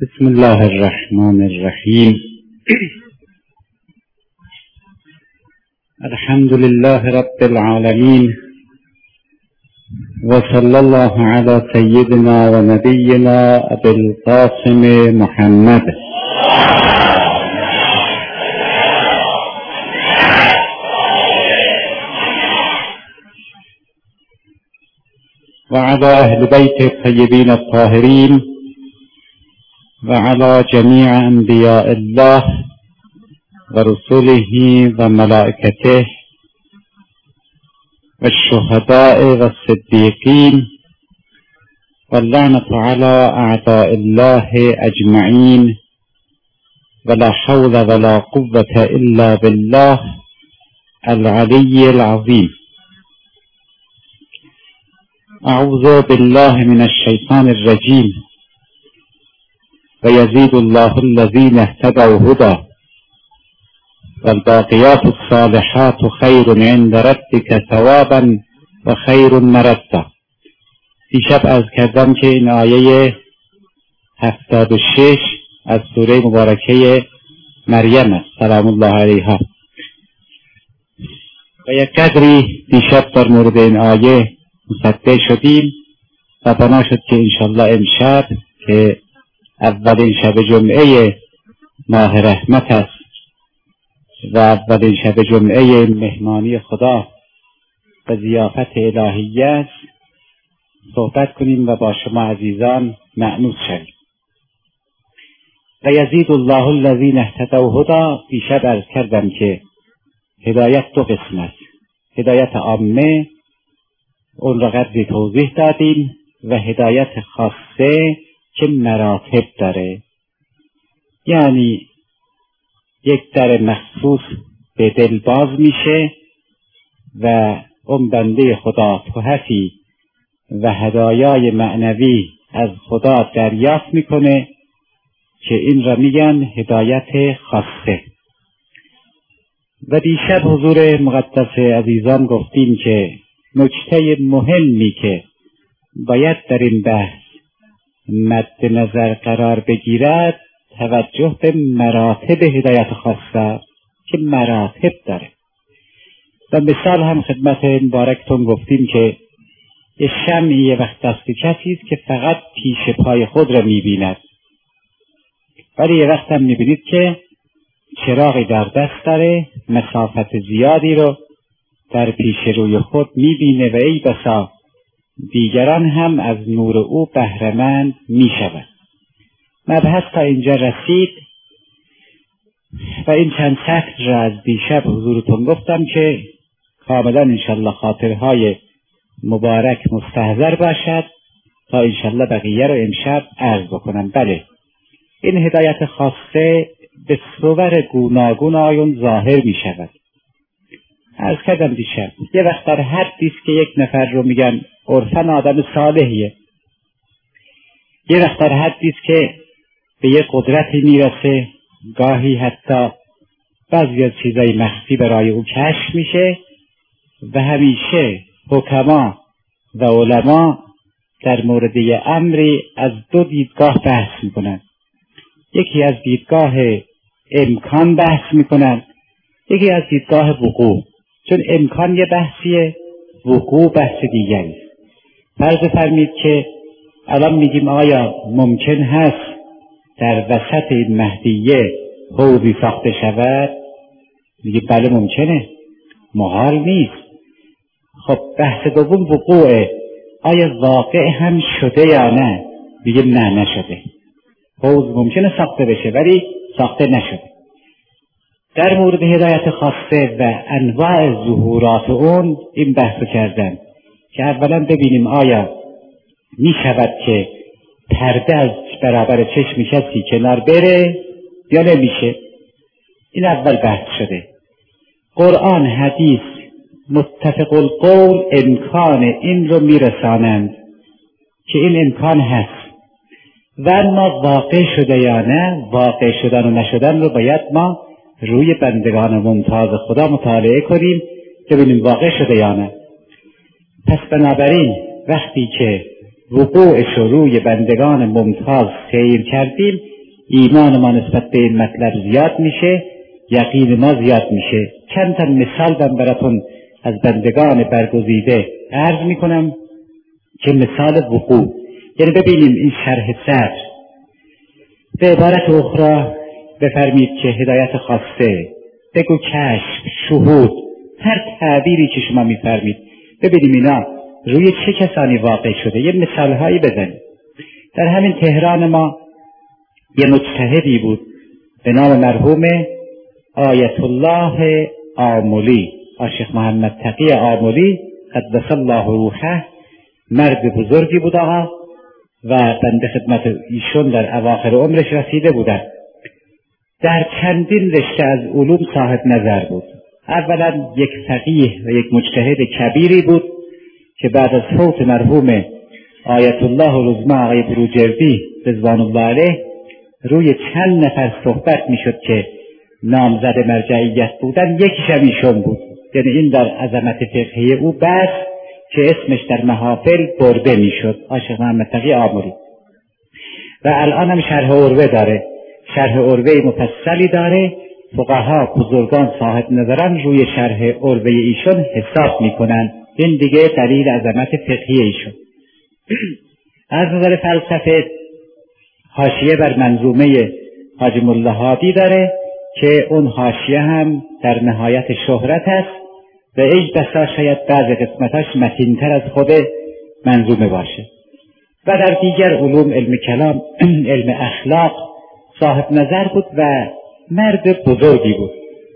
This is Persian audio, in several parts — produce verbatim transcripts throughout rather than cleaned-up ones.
بسم الله الرحمن الرحیم. الحمد لله رب العالمین و صلی الله علی سیدنا و نبینا ابی القاسم محمد و علی اهل بیت الطیبین الطاهرین و علی جمیع انبیاء الله و رسوله و ملائکته و الشهداء و الصدیقین و اللعنة علی اعداء الله اجمعین و لا حول ولا قوة الا بالله العلی العظیم. اعوذ بالله من الشیطان الرجیم. و یزید الله الذین اهتدوا هدی والباقیات الصالحات خیر عند ربک ثوابا و خیر مردا. دیشب عرض کردم که این آیه هفتاد و شش از سوره مبارکه مریم است سلام الله علیها و یک قدری دیشب در مورد این آیه مصدق شدیم و بنا شد که انشالله امشب که اولین شب جمعه ماه رحمت است و اولین شب جمعه مهمانی خدا و ضیافت الهیه است صحبت کنیم و با شما عزیزان مأنوس شویم. و یزید الله الذین اهتدوا هدی. دیشب عرض کردم که هدایت دو قسم است. هدایت عامه اون را قدری توضیح دادیم و هدایت خاصه که مراتب داره، یعنی یک در مخصوص به دل باز میشه و اون بنده خدا تحفی و هدایای معنوی از خدا دریافت میکنه که این را میگن هدایت خاصه. و دیشب حضور مقدس عزیزان گفتیم که نکته مهمی که باید در این بحث مد نظر قرار بگیرد توجه به مراتب هدایت خاصه که مراتب داره. و مثال هم خدمت مبارکتون گفتیم که یه شمعی یه وقت دست کسی است که فقط پیش پای خود را میبیند، ولی یه وقت هم میبینید که چراغی در دست داره، مسافت زیادی رو در پیش روی خود میبینه و ای بسا دیگران هم از نور او بهره‌مند میشوند. مبحث تا اینجا رسید و این چند سطر را از دیشب حضورتون گفتم که کاملا انشالله خاطرهای مبارک مستحضر باشد تا انشالله بقیه رو امشب عرض بکنم. بله، این هدایت خاصه به صور گوناگون آیون ظاهر می شود. عرض کردم دیشب یه وقت در حدی است که یک نفر رو میگن عرفاً آدم صالحیه، یه وقت در حدی است که به یه قدرتی میرسه، گاهی حتی بعضی از چیزای مخفی برای او کشف میشه و همیشه حکما و علما در مورد یه امری از دو دیدگاه بحث میکنن. یکی از دیدگاه امکان بحث میکنن، یکی از دیدگاه وقوع. چون امکان یه بحثیه، وقوع بحث دیگری. فرض فرمید که الان میگیم آیا ممکن هست در وسط این مهدیه حوضی ساخته شود؟ میگه بله ممکنه، محال نیست. خب بحث دوم وقوعه، آیا واقع هم شده یا نه؟ میگه نه نشده. حوض ممکنه ساخته بشه ولی ساخته نشده. در مورد هدایت خاصه و انواع ظهورات اون این بحث کردن که اولا ببینیم آیا می شود که پرده از برابر چشم کسی کنار بره یا نمیشه. این اول بحث شده. قرآن حدیث متفق القول امکان این رو میرسانند که این امکان هست و اما واقع شده یا نه، واقع شدن و نشدن رو باید ما روی بندگان ممتاز خدا مطالعه کنیم ببینیم واقع شده یا نه. پس بنابراین وقتی که وقوعش رو روی بندگان ممتاز سیر کردیم ایمان ما نسبت به این مطلب زیاد میشه، یقین ما زیاد میشه. چند تا مثال من براتون از بندگان برگزیده عرض میکنم که مثال وقوع، یعنی ببینیم این شرح صدر. به عبارت اخرى بفرمید که هدایت خواسته، بگو کشف، شهود، هر تعبیری که شما میفرمید، ببینیم اینا روی چه کسانی واقع شده. یه مثال هایی بزنید. در همین تهران ما یه مجتهدی بود به نام مرحوم آیت الله آملی، آشیخ محمد تقی آملی قدس الله روحه. مرد بزرگی بود آقا و بنده خدمت ایشون در اواخر عمرش رسیده بودن. در چندین رشته از علوم صاحب نظر بود. اولا یک فقیه و یک مجتهد کبیری بود که بعد از فوت مرحوم آیت الله العظمی آقای بروجردی رضوان الله علیه روی چند نفر صحبت میشد که نامزد مرجعیت بودن، یکیش هم ایشون بود. یعنی این در عظمت فقهی او بس که اسمش در محافل برده میشد، آشیخ محمد تقی آملی. و الان هم شرح عروه داره، شرح عروه مفصلی داره. فقها بزرگان صاحب نظران روی شرح عروه ایشون حساب میکنن. این دیگه دلیل عظمت فقهی ایشون. از نظر فلسفه حاشیه بر منظومه حاجی ملا هادی داره که اون حاشیه هم در نهایت شهرت است و ای بسا شاید بعض قسمتاش متین‌تر از خود منظومه باشه. و در دیگر علوم، علم کلام، علم اخلاق صاحب نظر بود و مرد بزرگی بود.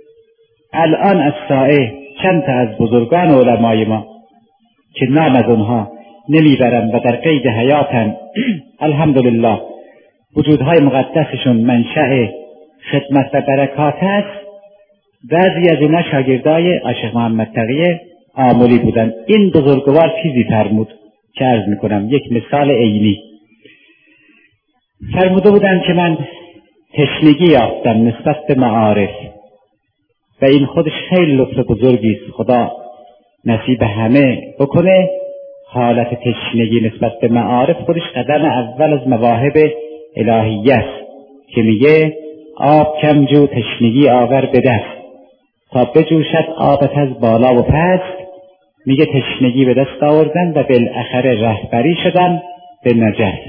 الان از سائه چند تا از بزرگان علمای ما که نام از اونها نمیبرم و در قید حیاتن الحمدلله وجودهای مقدسشون منشأ خدمت و برکات است، بعضی از اینا شاگردای آشیخ محمد تقی آملی بودن. این بزرگوار چیزی فرمود که عرض میکنم، یک مثال عینی فرموده بودن که من تشنگی یافتم نسبت به معارف و این خودش خیلی لطف بزرگی است. خدا نصیب همه بکنه. حالت تشنگی نسبت به معارف خودش قدم اول از مواهب الهیه است که میگه آب کم جو تشنگی آور به دست تا بجوشد آبت از بالا و پست. میگه تشنگی به دست آوردن و بالاخره رهبری شدن به نجات.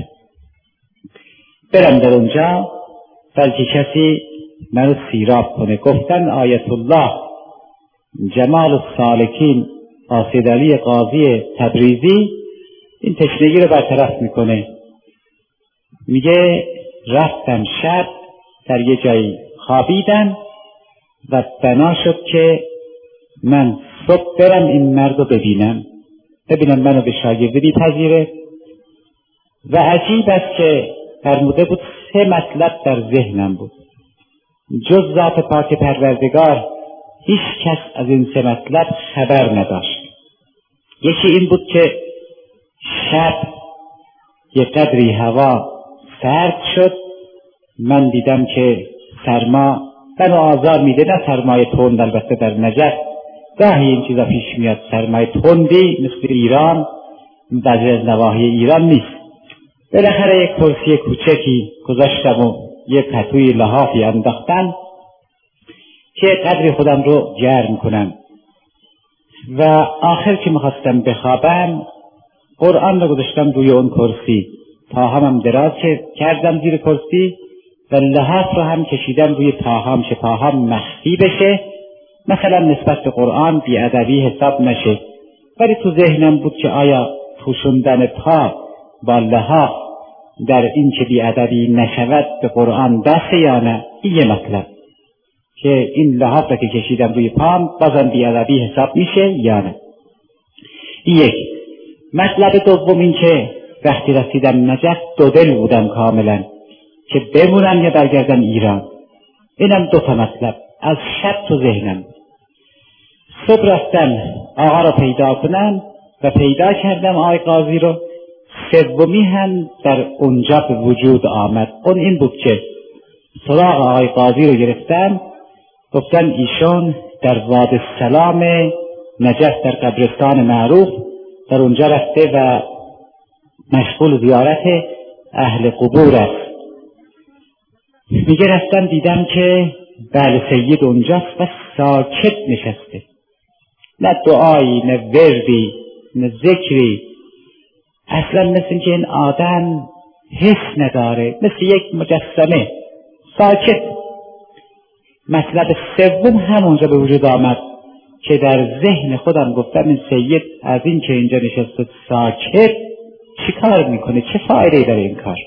برم در اونجا بلکه کسی منو سیراب کنه. گفتن آیت الله جمال السالکین آسید علی قاضی تبریزی این تشنگی رو برطرف میکنه. میگه رفتم شب در یه جایی خوابیدم و بنا شد که من صبح برم این مرد رو ببینم ببینم منو به شاگردی بی‌پذیره. و عجیب است که فرموده بود سه مطلب در ذهنم بود، جز ذات پاک پروردگار هیچ کس از این سه مطلب خبر نداشت. یکی این بود که شب یک قدری هوا سرد شد، من دیدم که سرما منو آزار میده، نه سرمای تند، البته در نجف گاهی این چیزا پیش میاد، سرمای تندی مثل ایران بعضی از نواحی ایران نیست. بالاخره یک کرسی کوچکی گذاشتم و یک پتوی لحافی انداختم که قدری خودم رو گرم کنم و آخر که میخواستم بخوابم قرآن رو گذاشتم روی اون کرسی، پاهام هم دراز کردم زیر کرسی و لحاف رو هم کشیدم روی پاهام که پاهام مخفی بشه، مثلا نسبت به قرآن بی‌ادبی حساب نشه. ولی تو ذهنم بود که آیا پوشوندن پا با لحاف در این که بی‌ادبی نشود به قرآن بسه یا نه. این یه مطلب که این لحاف رو که کشیدم روی پام بازم بی‌ادبی حساب میشه یا نه. یک مطلب دوم این که وقتی رسیدم نجف دو دل بودم کاملا که بمونم یا برگردم ایران. اینم دو تا مطلب از شب تو ذهنم. صبح رفتم آقا رو پیدا کنم و پیدا کردم آقای قاضی رو. سومی هم در اونجا به وجود آمد. اون این بود که سراغ آقای قاضی رو گرفتم، گفتن ایشون در واد السلام نجف در قبرستان معروف در اونجا رفته و مشغول زیارت اهل قبور است. میگه رفتم دیدم که بله سید اونجاست و ساکت نشسته، نه دعایی نه وردی نه ذکری، اصلا مثل این که این آدم حس نداره، مثل یک مجسمه ساکت. مطلب سوم همونجا به وجود آمد که در ذهن خودم گفتم این سید از این که اینجا نشسته ساکت چی کار میکنه، چه فایده‌ای داره این کار.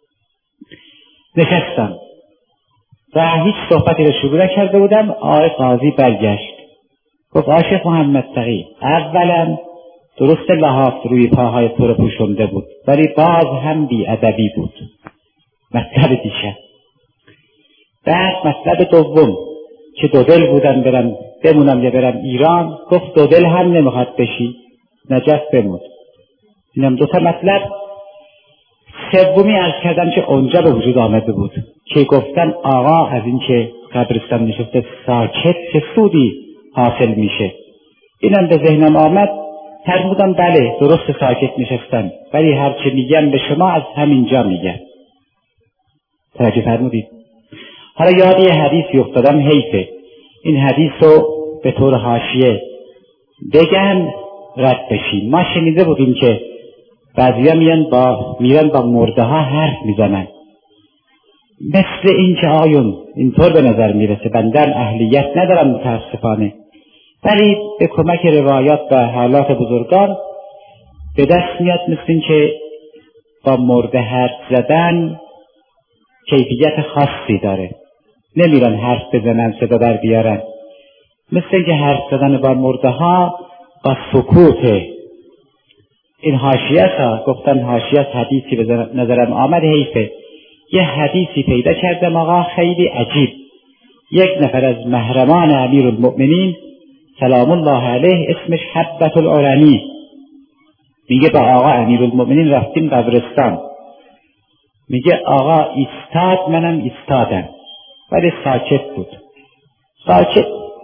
نشستم و هیچ صحبتی رو شروع نکرده بودم. آقای قاضی برگشت گفت آشیخ محمد تقی، اولا درست لحاف روی پاهای تو رو پوشونده بود ولی باز هم بی ادبی بود. مطلب دیشب. بعد مطلب دوم که دو دل بودم برم بمونم یا برم ایران، گفت دو دل هم نمیخواد بشی، نجف بمون. اینم دو تا مطلب. سومی عرض کردم که اونجا به وجود آمده بود که گفتن آقا از این که قبرستان نشسته ساکت چه سودی حاصل میشه. اینم به ذهنم آمد، فرمودم بله درست ساکت نشستن ولی هر چه میگم به شما از همینجا میگم. توجه فرمودید؟ حالا یاد یه حدیثی افتادم، حیفه این حدیث رو به طور حاشیه بگم رد بشیم. ما شنیده بودیم که بعضیا میرن با میرن با مرده ها حرف میزنن، مثل این که آیون اینطور به نظر میرسه. بندن اهلیت ندارم متاسفانه، ولی به کمک روایات و حالات بزرگان به دست میاد مثل این که با مرده حرف زدن کیفیت خاصی داره. نمیرن حرف بزنن صدا در بیارن، مثل این که حرف زدن با مرده ها با سکوته. این حاشیت ها گفتن حاشیت حدیثی به نظرم آمد، حیفه. یه حدیثی پیدا کردم آقا خیلی عجیب. یک نفر از محرمان امیر المؤمنین سلام الله علیه اسمش حبت العرنی، میگه با آقا امیر المؤمنین رفتیم قبرستان، میگه آقا ایستاد منم ایستادم ولی ساکت بود. ساکت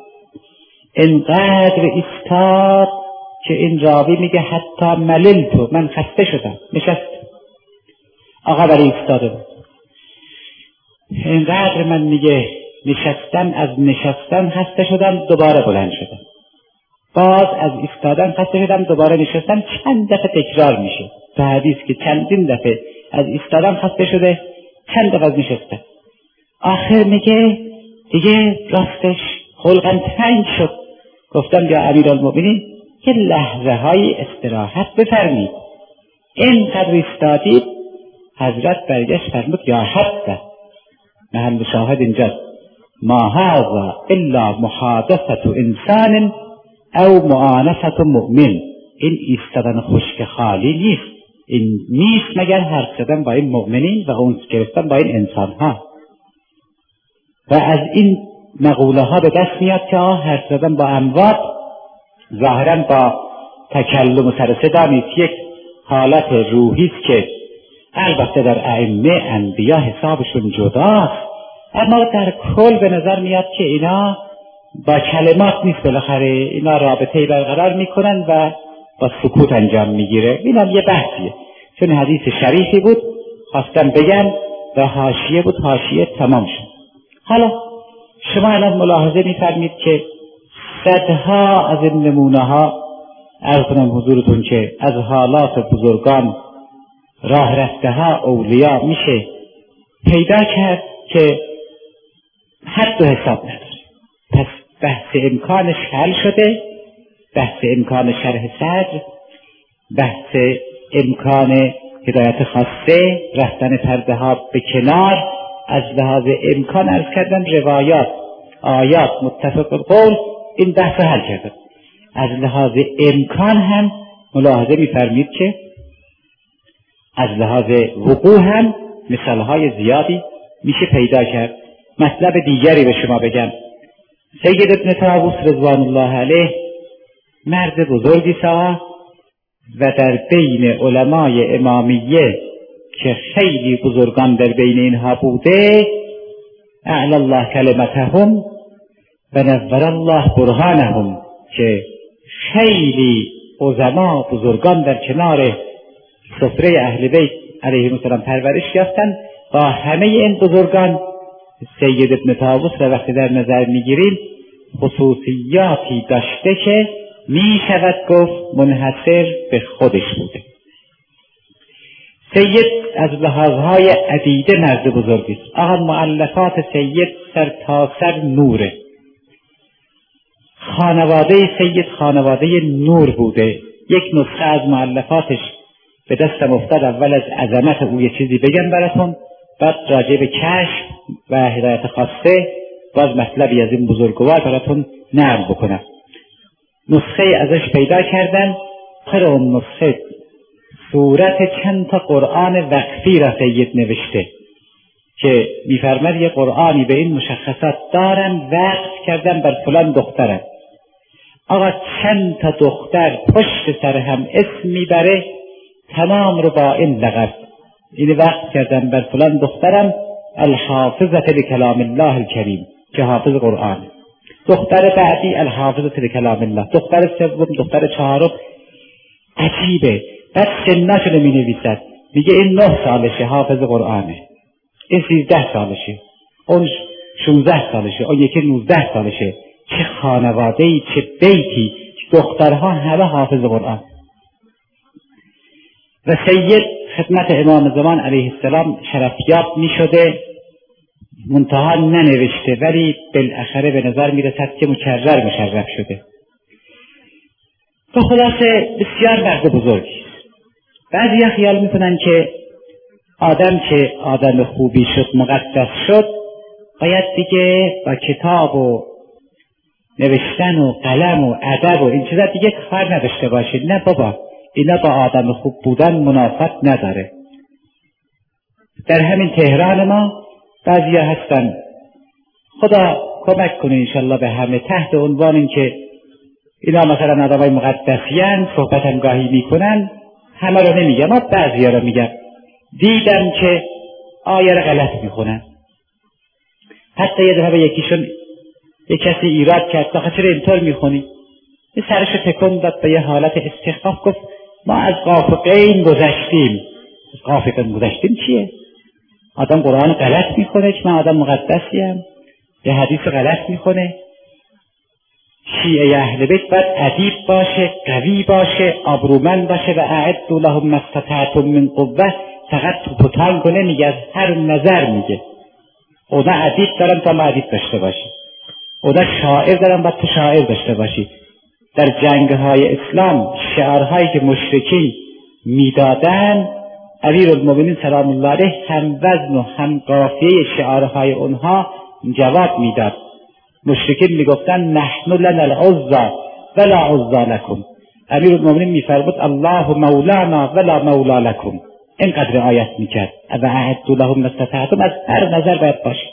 انقدر ایستاد که این راوی میگه حتی مللتو، من خسته شدم. نشست آقا برای ایستاده بود. اینقدر من میگه نشستم، از نشستن خسته شدم دوباره بلند شدم، باز از ایستادن خسته شدم دوباره نشستم. چند دفعه تکرار میشه تو حدیث که چندین دفعه از ایستادن خسته شده، چند دفعه از نشستن. آخر میگه دیگه راستش خلقم تنگ شد، گفتم یا امیرالمؤمنین که لحظه های استراحت بفرمید. اینقدر ایستادید حضرت برگشت فرمود یا حبه، محل شاهد اینجاست، ما هذا الا محادثه انسان او معانسه مؤمن. این ایستادن خشک خالی نیست، این نیست مگر حرف زدن با این مؤمنین و اونس گرفتن با این انسان ها. و از این مقوله ها به دست میاد که حرف زدن با اموات ظاهرا با تکلم و سر صدا نیست، یک حالت روحی است که البته در ائمه انبیا حسابشون جداست، اما در کل به نظر میاد که اینا با کلمات نیست، بالاخره اینا رابطه‌ای برقرار میکنن و با سکوت انجام میگیره. اینم یه بحثیه، چون حدیث شریفی بود خواستم بگم و حاشیه بود، حاشیه تمام شد. حالا شما الان ملاحظه میفرمید که صدها از این نمونه ها عرض کنم حضورتون که از حالات بزرگان راه رفته ها اولیاء میشه پیدا کرد که حد و حساب نداره. پس بحث امکانش حل شده، بحث امکان شرح صدر، بحث امکان هدایت خاصه، رفتن پرده ها به کنار، از لحاظ امکان عرض کردن روایات آیات متفق القول این بحث حل کرده. از لحاظ امکان هم ملاحظه می‌فرمید که از لحاظ وقوع هم مثالهای زیادی میشه پیدا کرد. مطلب دیگری به شما بگم، سید ابن طاووس رضوان الله علیه مرد بزرگی ساخت و در بین علمای امامیه که خیلی بزرگان در بین اینها بوده، اعلی الله کلمتهم و نور الله برهانهم، که خیلی علما بزرگان در کنار سفره اهل بیت علیهم السلام پرورش یافتند. با همه این بزرگان سید ابن طاووس را وقتی در نظر میگیریم خصوصیاتی داشته که می شود گفت منحصر به خودش بوده. سید از لحاظهای عدیده مرد بزرگی است. آن مؤلفات سید سر تا سر نوره. خانواده سید خانواده نور بوده. یک نسخه از مؤلفاتش به دستم افتاد. اول از عظمت او یه چیزی بگم براتون، بعد راجع به کشف و هدایت خاصه باز مطلبی از این بزرگوار براتون نقل بکنم. نسخه ازش پیدا کردن، پر اون نسخه صورت چند تا قرآن وقفی را سید نوشته که میفرمد یه قرآنی به این مشخصات دارن وقف کردن بر فلان دخترن. آقا چند تا دختر پشت سر هم اسم میبره، تمام رو با این لقب این وقف کردن بر فلان دخترم الحافظة لکلام الله الکریم که حافظ قرآن، دختر بعدی الحافظة لکلام الله، دختر سوم، دختر چهارم. عجیبه. بعد سناشو رو می نویسد، میگه این نه سالشه حافظ قرآنه، این سیزده سالشه، اون شونزده سالشه، اون یکی نوزده سالشه. چه خانوادهی، چه بیتی، دخترها همه حافظ قرآن. و سید خدمت امام زمان علیه السلام شرفیاب می شده، منتها ننوشته، ولی بالاخره به نظر می رسد که مکرر مشرف شده. و خلاصه بسیار مرد بزرگی. بعضی خیال می کنن که آدم که آدم خوبی شد، مقدس شد، باید دیگه با کتاب و نوشتن و قلم و ادب و این چیزا دیگه کار نداشته باشه. نه بابا، اینا با آدم خوب بودن منافات نداره. در همین تهران ما بعضی هستن، خدا کمک کنه انشالله به همه، تحت عنوان این که اینا مثلا آدمای مقدسیان صحبت هم گاهی میکنن، همه رو نمیگم، ما بعضی ها رو میگم، دیدم که آیه رو غلط میخونن. حتی یه دفعه یکیشون یک کسی ایراد کرد، آخه چرا اینطور میخونی؟ یه سرش تکون داد به یه حالت استخفاف، گفت ما از قاف و قین گذشتیم. از قاف و قین گذشتیم چیه؟ آدم قرآن غلط میخونه که من آدم مقدسیم، یه حدیث غلط میخونه. شیعه اهل بیت باید ادیب باشه، قوی باشه، آبرومند باشه و اعدوا لهم ما استطعتم من قوة. فقط توپ و تانگو نمیگه، از هر نظر میگه. اونا ادیب دارن تا ما ادیب داشته باشی، اونا شاعر دارن باید تو شاعر داشته باشی. در جنگهای اسلام شعارهایی که مشرکین میدادن، امیرالمومنین سلام الله علیه هم وزن و هم قافیه شعارهای اونها جواب میداد. مشرکین میگفتن نحن لنا العزى ولا عزى لكم. امیرالمومنین میفرمود الله مولانا ولا مولا لكم. اینقدر آیت میکرد و اعدوا لهم ما استطعتم، از هر نظر باید باشه.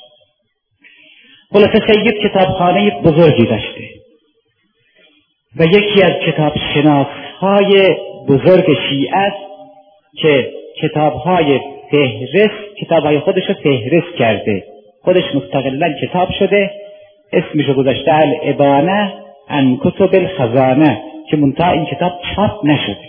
خلاصه سید کتابخانه بزرگی داشته و یکی از کتاب شناسهای بزرگ شیعه است که کتابهای فهرست، کتابهای خودش رو فهرست کرده، خودش مستقلا کتاب شده، اسمش رو گذاشته الابانه عن کتب الخزانه، که منتها این کتاب چاپ نشده.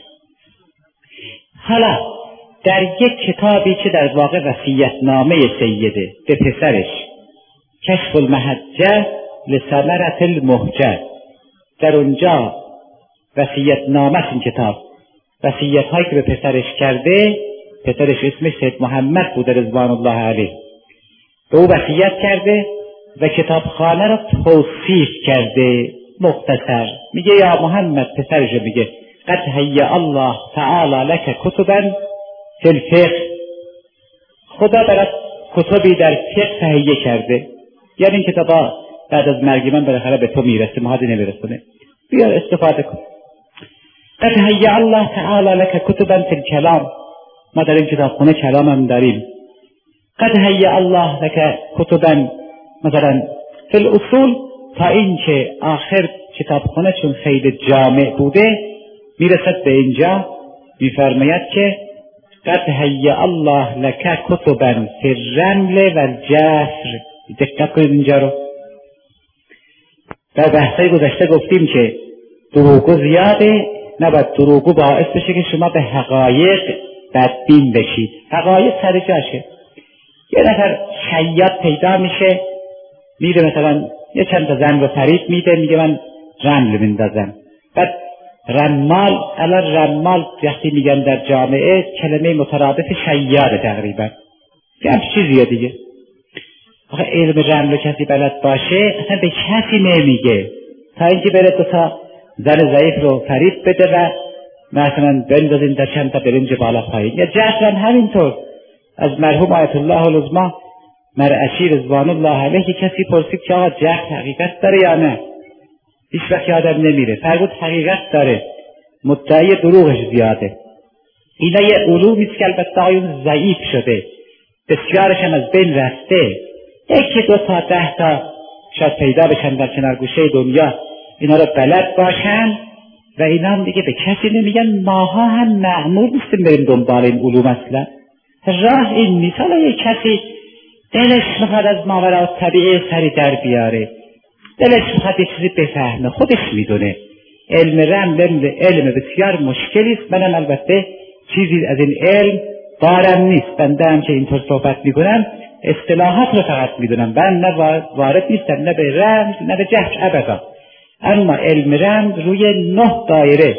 حالا در یک کتابی که در واقع وصیت‌نامه سیده به پسرش، کشف المحجه لثمرة المهجه، در اونجا وصیت‌نامه این کتاب، وصیت‌هایی که به پسرش کرده، پسرش اسمش سید محمد بوده رضوان الله علیه، به او وصیت کرده و کتابخانه را توصیف کرده. مختصر میگه یا محمد، پسرش میگه قد هیأ الله تعالی لک کتبا فی الفقه، خدا برات کتبی در فقه تهیه کرده، یعنی این کتابا بعد از مرگ من بالاخره به تو میرسه، ما حدی نمیرسونه، بیا استفاده کن. قد هیأ الله تعالی لک کتبا فی الکلام، ما در این کتابخانه کلام هم داریم. قد هیأ الله لک کتبا مثلا فی الاصول، تا این که آخر کتابخانه چون خیلی جامع بوده میرسد به اینجا، میفرماید که قد هیأ الله لک کتبا فی الرمل و الجسر. دقت کنید اینجا رو. در بحثای گذشته گفتیم که دروغگو زیاده، نباید دروغگو باعث بشه که شما به حقایق بدبین بشید. حقایق سر جاشه. یه نفر شیاد پیدا میشه، میره مثلا یه چند تا زن رو فریب میده، میگه من رمل میندازم. بعد رمال، الان رمال وقتی میگن در جامعه کلمه مترادف شیاده تقریبا، یه همچه چیزیه دیگه. آخه علم رمل رو کسی بلد باشه اصلا به کسی نمیگه، تا اینکه بره دو تا زن ضعیف رو فریب بده و مثلا بندازین در چند تا برنج بالا پایین. یا جهر هم همینطور. از مرحوم آیت الله العظمی مرعشی رضوان الله علیه کسی پرسید که آقا جهر حقیقت داره یا نه؟ هیچ وقت یادم نمیره، فرمود حقیقت داره، مدعی دروغش زیاده. اینا یه علومی است که البته آیون ضعیف شده، بسیارش هم از بین رفته. یکی دو تا ده تا شاید پیدا بشن در کنار گوشه دنیا اینا رو بلد باشن و اینا هم دیگه به کسی نمیگن. ماها هم معمول نیستیم بریم دنبال این علوم، اصلا راه این نیست. حالا یک کسی دلش میخواد از ماورا طبیعه سری در بیاره، دلش میخواد یه چیزی بفهمه، خودش میدونه. علم رمل علم بسیار مشکلی است. منم البته چیزی از این علم دارم نیست، بنده هم که اینطور صحبت میکنم اصطلاحات رو فقط میدونم، من نه وارد نیستم نه به رمز نه به جهر ابدا. اما علم رمز روی نه دایره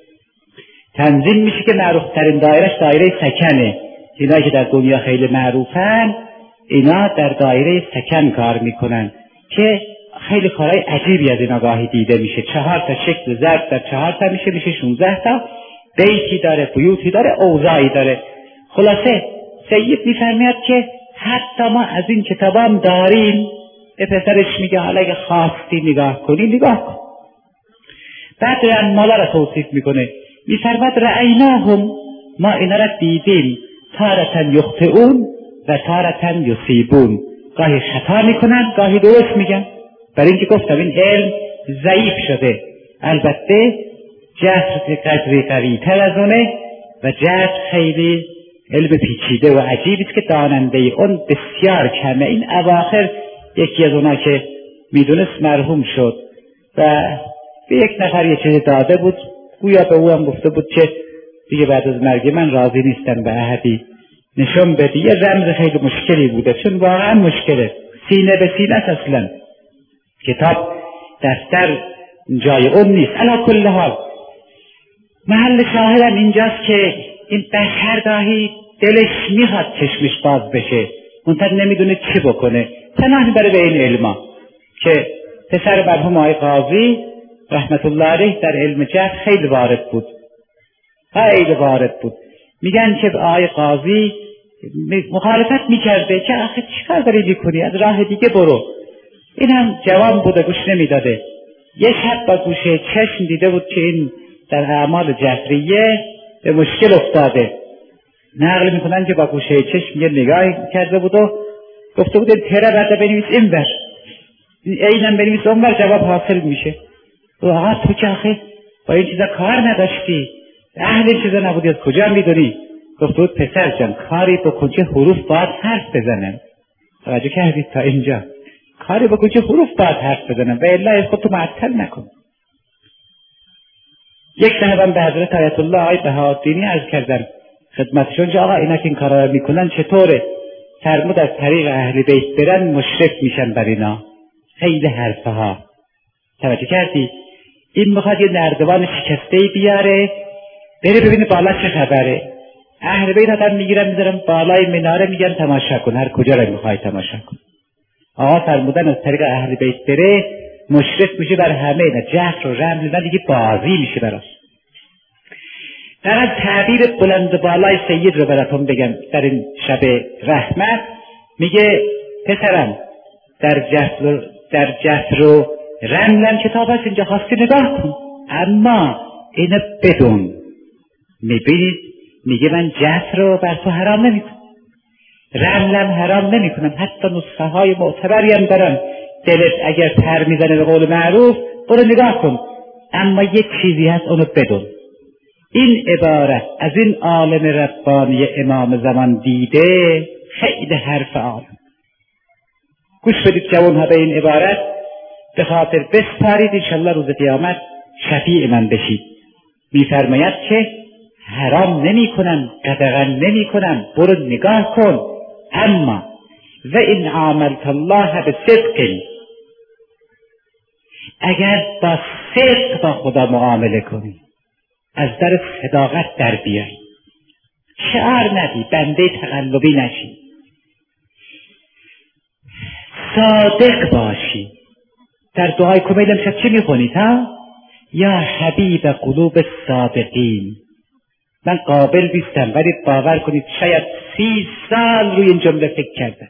تنظیم میشه که معروف ترین دایرش دایره سکنه. اینا که در دنیا خیلی معروفن اینا در دایره سکن کار میکنن که خیلی کارهای عجیبی از اینا گاهی دیده میشه. چهار تا شکل ضرب در چهار تا میشه میشه شونزده تا، بیتی داره، بیوتی داره، اوضاعی داره. خلاصه سید میفرماید که حتی ما از این کتابام داریم. به پسرش میگه حالا اگه خواستی نگاه کنی نگاه کن. بعد رمالا را توصیف میکنه، میفرماید رأیناهم، ما اینا را دیدیم، تارتن یخطئون و تارتن یصیبون، گاهی خطا میکنن گاهی درست میگن. برای اینکه گفتم این علم ضعیف شده. البته جهر قدری قوی تر از اونه و جهر خیلی علم پیچیده و عجیبی است که داننده اون بسیار کمه. این اواخر یکی از اونا که میدونست مرحوم شد و به یک نفر یه چیزی داده بود، گویا به او هم گفته بود که دیگه بعد از مرگ من راضی نیستم به احدی نشون بدی. یه رمز خیلی مشکلی بوده، چون واقعا مشکله، سینه به سینه اصلا. کتاب دفتر جای اون نیست. علی کل حال محل شاهدم اینجاست که این بشر گاهی دلش میخواد چشمش باز بشه، منتها نمیدونه چی بکنه. پناه بره به این علما که پسر مرحوم آقای قاضی رحمت الله علیه در علم جهر خیلی وارد بود، خیلی وارد بود. میگن که آقای قاضی مخالفت میکرده که آخه چیکار داری میکنی، از راه دیگه برو. این هم جوان بوده، گوش نمیداده. یه شب با گوشه چشم دیده بود که این در اعمال جهریه به مشکل افتاده. نقل میکنن که با گوشه چشم یه نگاهی کرده بود و گفته بود تره بعد بنویس این بر اینم بنویس اون بر، جواب حاصل میشه. و آقا تو که آخه با این چیزا کار نداشتی، اهل این چیزا نبودی، از کجا میدونی؟ گفته بود پسر جان کاری بکن که حروف باید حرف بزنن. توجه کردید تا اینجا؟ کاری بکن که حروف باید حرف بزنن و الا خودتو معطل نکن. یک صاحبم به حضرت آیت الله آقای بهاءالدینی عرض کردن خدمتشون که آقا اینا که این کارا میکنن چطوره؟ فرمود از طریق اهل بیت برن مشرک میشن بر اینا. خیلی حرفه ها. توجه کردی؟ این میخواد یه نردبان شکسته‌ای بیاره بره ببینه بالا چه خبره. اهل بیت آدم میگیرن میذارن بالای مناره میگن تماشا کن، هر کجا رو میخوای تماشا کن. آقا فرمودن از طریق اهل بیت بره مشرک میشه بر همه اینا. جهر و رمز اینا دیگه بازی میشه براش. در از تعبیر بلند بالای سید رو براتون بگم در این شب رحمت، میگه پسرم در جهر در جهر و رملم کتاب هست اینجا خواستی نگاه کن، اما اینو بدون. میبینید میگه من جهر رو بر تو حرام نمی کنم، رملم حرام نمی کنم، حتی نسخه های معتبری هم دارم. دلت اگر پر میزنه به قول معروف برو نگاه کن، اما یک چیزی هست اونو بدون. این عبارت از این عالم ربانی امام زمان دیده خیلی حرف عالم. گوش بدید جوانها به این عبارت، به خاطر بسپارید انشالله روز قیامت شفیع من بشید. میفرماید که حرام نمی کنم، قدغن نمی کنم، برو نگاه کن، اما و این عاملت الله به صدق، اگر با صدق با خدا معامله کنی، از در صداقت در بیای، شعار ندی، بنده تقلبی نشی، صادق باشی. در دعای کمیل امشب چی میخونید ها؟ یا حبیب قلوب الصادقین. من قابل نیستم ولی باور کنید شاید سی سال روی این جمله فکر کردم،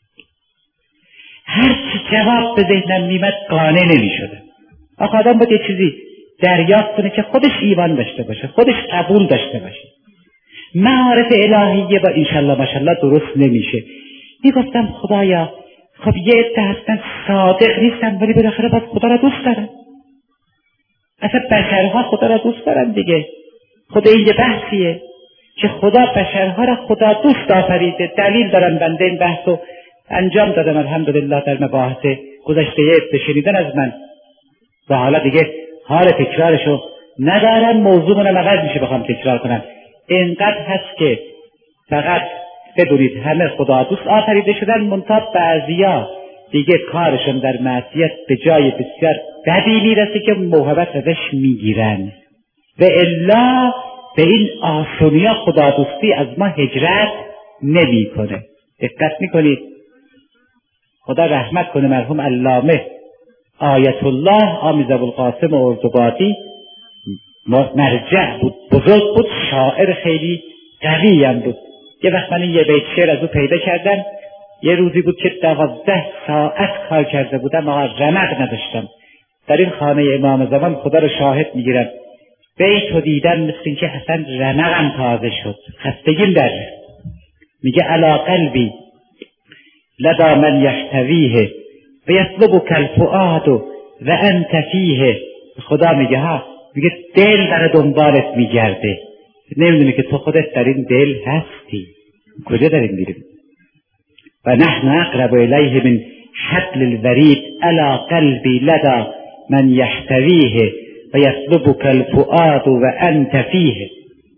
هر چی جواب به ذهنم میمد قانع نمیشدم. آخه آدم باید یه چیزی دریافت کنه که خودش ایمان داشته باشه، خودش قبول داشته باشه. معارف الهیه با انشالله ماشالله درست نمیشه. میگفتم خدایا خب یه عده هستن صادق نیستن ولی بالاخره باید خدا را دوست دارن. اصلا بشرها خدا را دوست دارن دیگه. خدا این یه بحثیه که خدا بشرها را خدا دوست آفریده. دلیل دارن، بنده این بحثو انجام دادم الحمدلله در مباحث گذشته. یه عده شنیدن از من و حالا دیگه حال تکرارشو ندارم، موضوعمون عوض میشه بخوام تکرار کنم. اینقدر هست که فقط بدونید همه خدا دوست آفریده شدن، منتها بعضیا دیگه کارشون در معصیت به جای بسیار بدی میرسه که موهبت ازش میگیرن و الا به این آسونیا خدا دوستی از ما هجرت نمی کنه. دقت میکنید؟ خدا رحمت کنه مرحوم علامه آیت الله آمیز ابوالقاسم اردوبادی، مرجع بود، بزرگ بود، شاعر خیلی قوی هم بود. یه وقت من یه بیت شعر از او پیدا کردم. یه روزی بود که دوازده ساعت کار کرده بودم اما رمق نداشتم. در این خانه امام زمان خدا رو شاهد میگیرم، بیتو دیدم مثل این که اصلا رمقم تازه شد، خستگیم در میگه علی قلبی لدا من یحتویه و یطلبک الفؤاد و انت فیه. خدا میگه ها، میگه دل در دنبالت میگرده، نمیدونی که تو خودت در این دل هستی. کجا داریم میریم؟ و نحن اقرب الیه من حبل الورید علی قلبی لدا من یحتویه و یطلبک الفؤاد و انت فیه.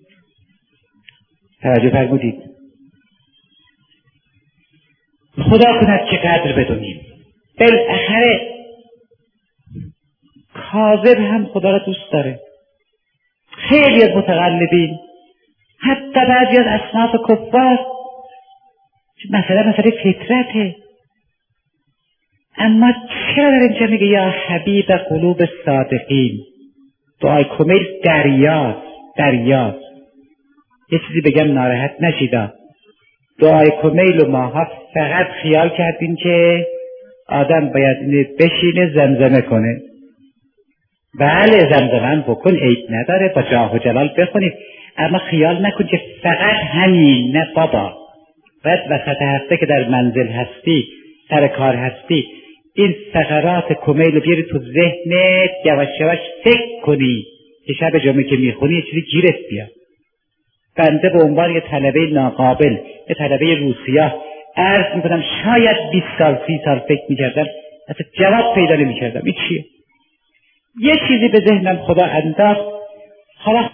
توجه فرمودید؟ خدا کند که قدر بدونیم. بالاخره کاذب هم خدا را دوست داره. خیلی از متقلبین، حتی بعضی از اصناف کفار، مثلا مثلا فطرته، اما چرا در اینجا میگه یا حبیب قلوب الصادقین؟ دعای کمیل دریاست، دریاست. یه چیزی بگم ناراحت نشیدا، دعای کمیل و ماها فقط خیال کردیم که آدم باید اینه بشینه زمزمه کنه. بله زمزمه بکن، عیب نداره، با جاه و جلال بخونید، اما خیال نکن که فقط همین. نه بابا، باید وسط هفته که در منزل هستی، سر کار هستی، این فقرات کمیل رو بیاری تو ذهنت، یواش یواش فکر کنی که شب جمعه که میخونی یه چیزی گیرت بیاد. بنده به عنوان یه طلبه ناقابل، یه طلبه روسیه عرض میکنم شاید بیست سال سی سال فکر میکردم اصلا جواب پیدا نمیکردم. این چیه؟ یه چیزی به ذهنم خدا انداخت، حالا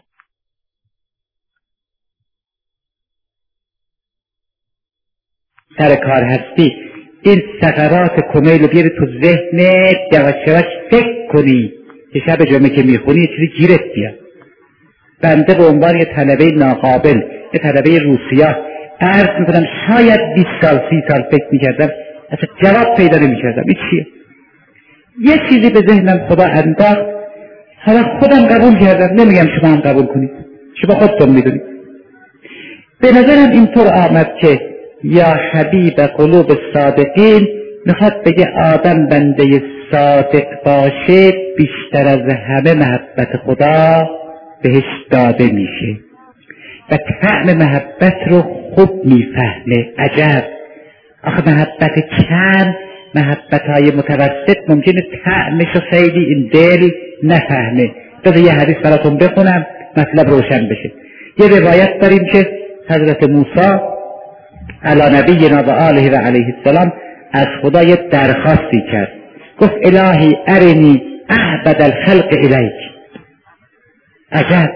سر کار هستی، این سقرات کمیل رو بیاری تو ذهنت، یواش یواش فکر کنی که شب جمعه که میخونی یه چیزی گیرت بیاد. بنده به عنوان یه طلبه ناقابل، یه طلبه روسیه عرض میکنم شاید بیست سال سی سال فکر میکردم اصلا جواب پیدا نمیکردم. این چیه؟ یه چیزی به ذهنم خدا انداخت، حالا خودم قبول کردم، نمیگم شما هم قبول کنید، شما خودتون میدونید. به نظرم اینطور آمد که یا حبیب قلوب الصادقین میخواد بگه آدم بنده صادق باشه بیشتر از همه محبت خدا بهش داده میشه و طعم محبت رو خوب میفهمه. عجب، آخه محبت کم، محبت های متوسط ممکنه طعمش رو خیلی این دل نفهمه. بذار یه حدیث براتون بخونم مطلب روشن بشه. یه روایت داریم که حضرت موسی علی نبینا و آله و علیه السلام از خدا یه درخواستی کرد، گفت الهی ارنی اعبد الخلق الیک. عجب،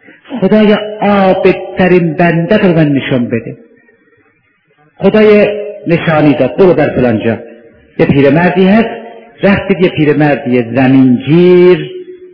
خدای عابدترین بنده رو من نشون بده. خدای نشانی داد، برو در فلانجا. یه پیرمردی هست، رفتید یه پیرمردی زمینگیر،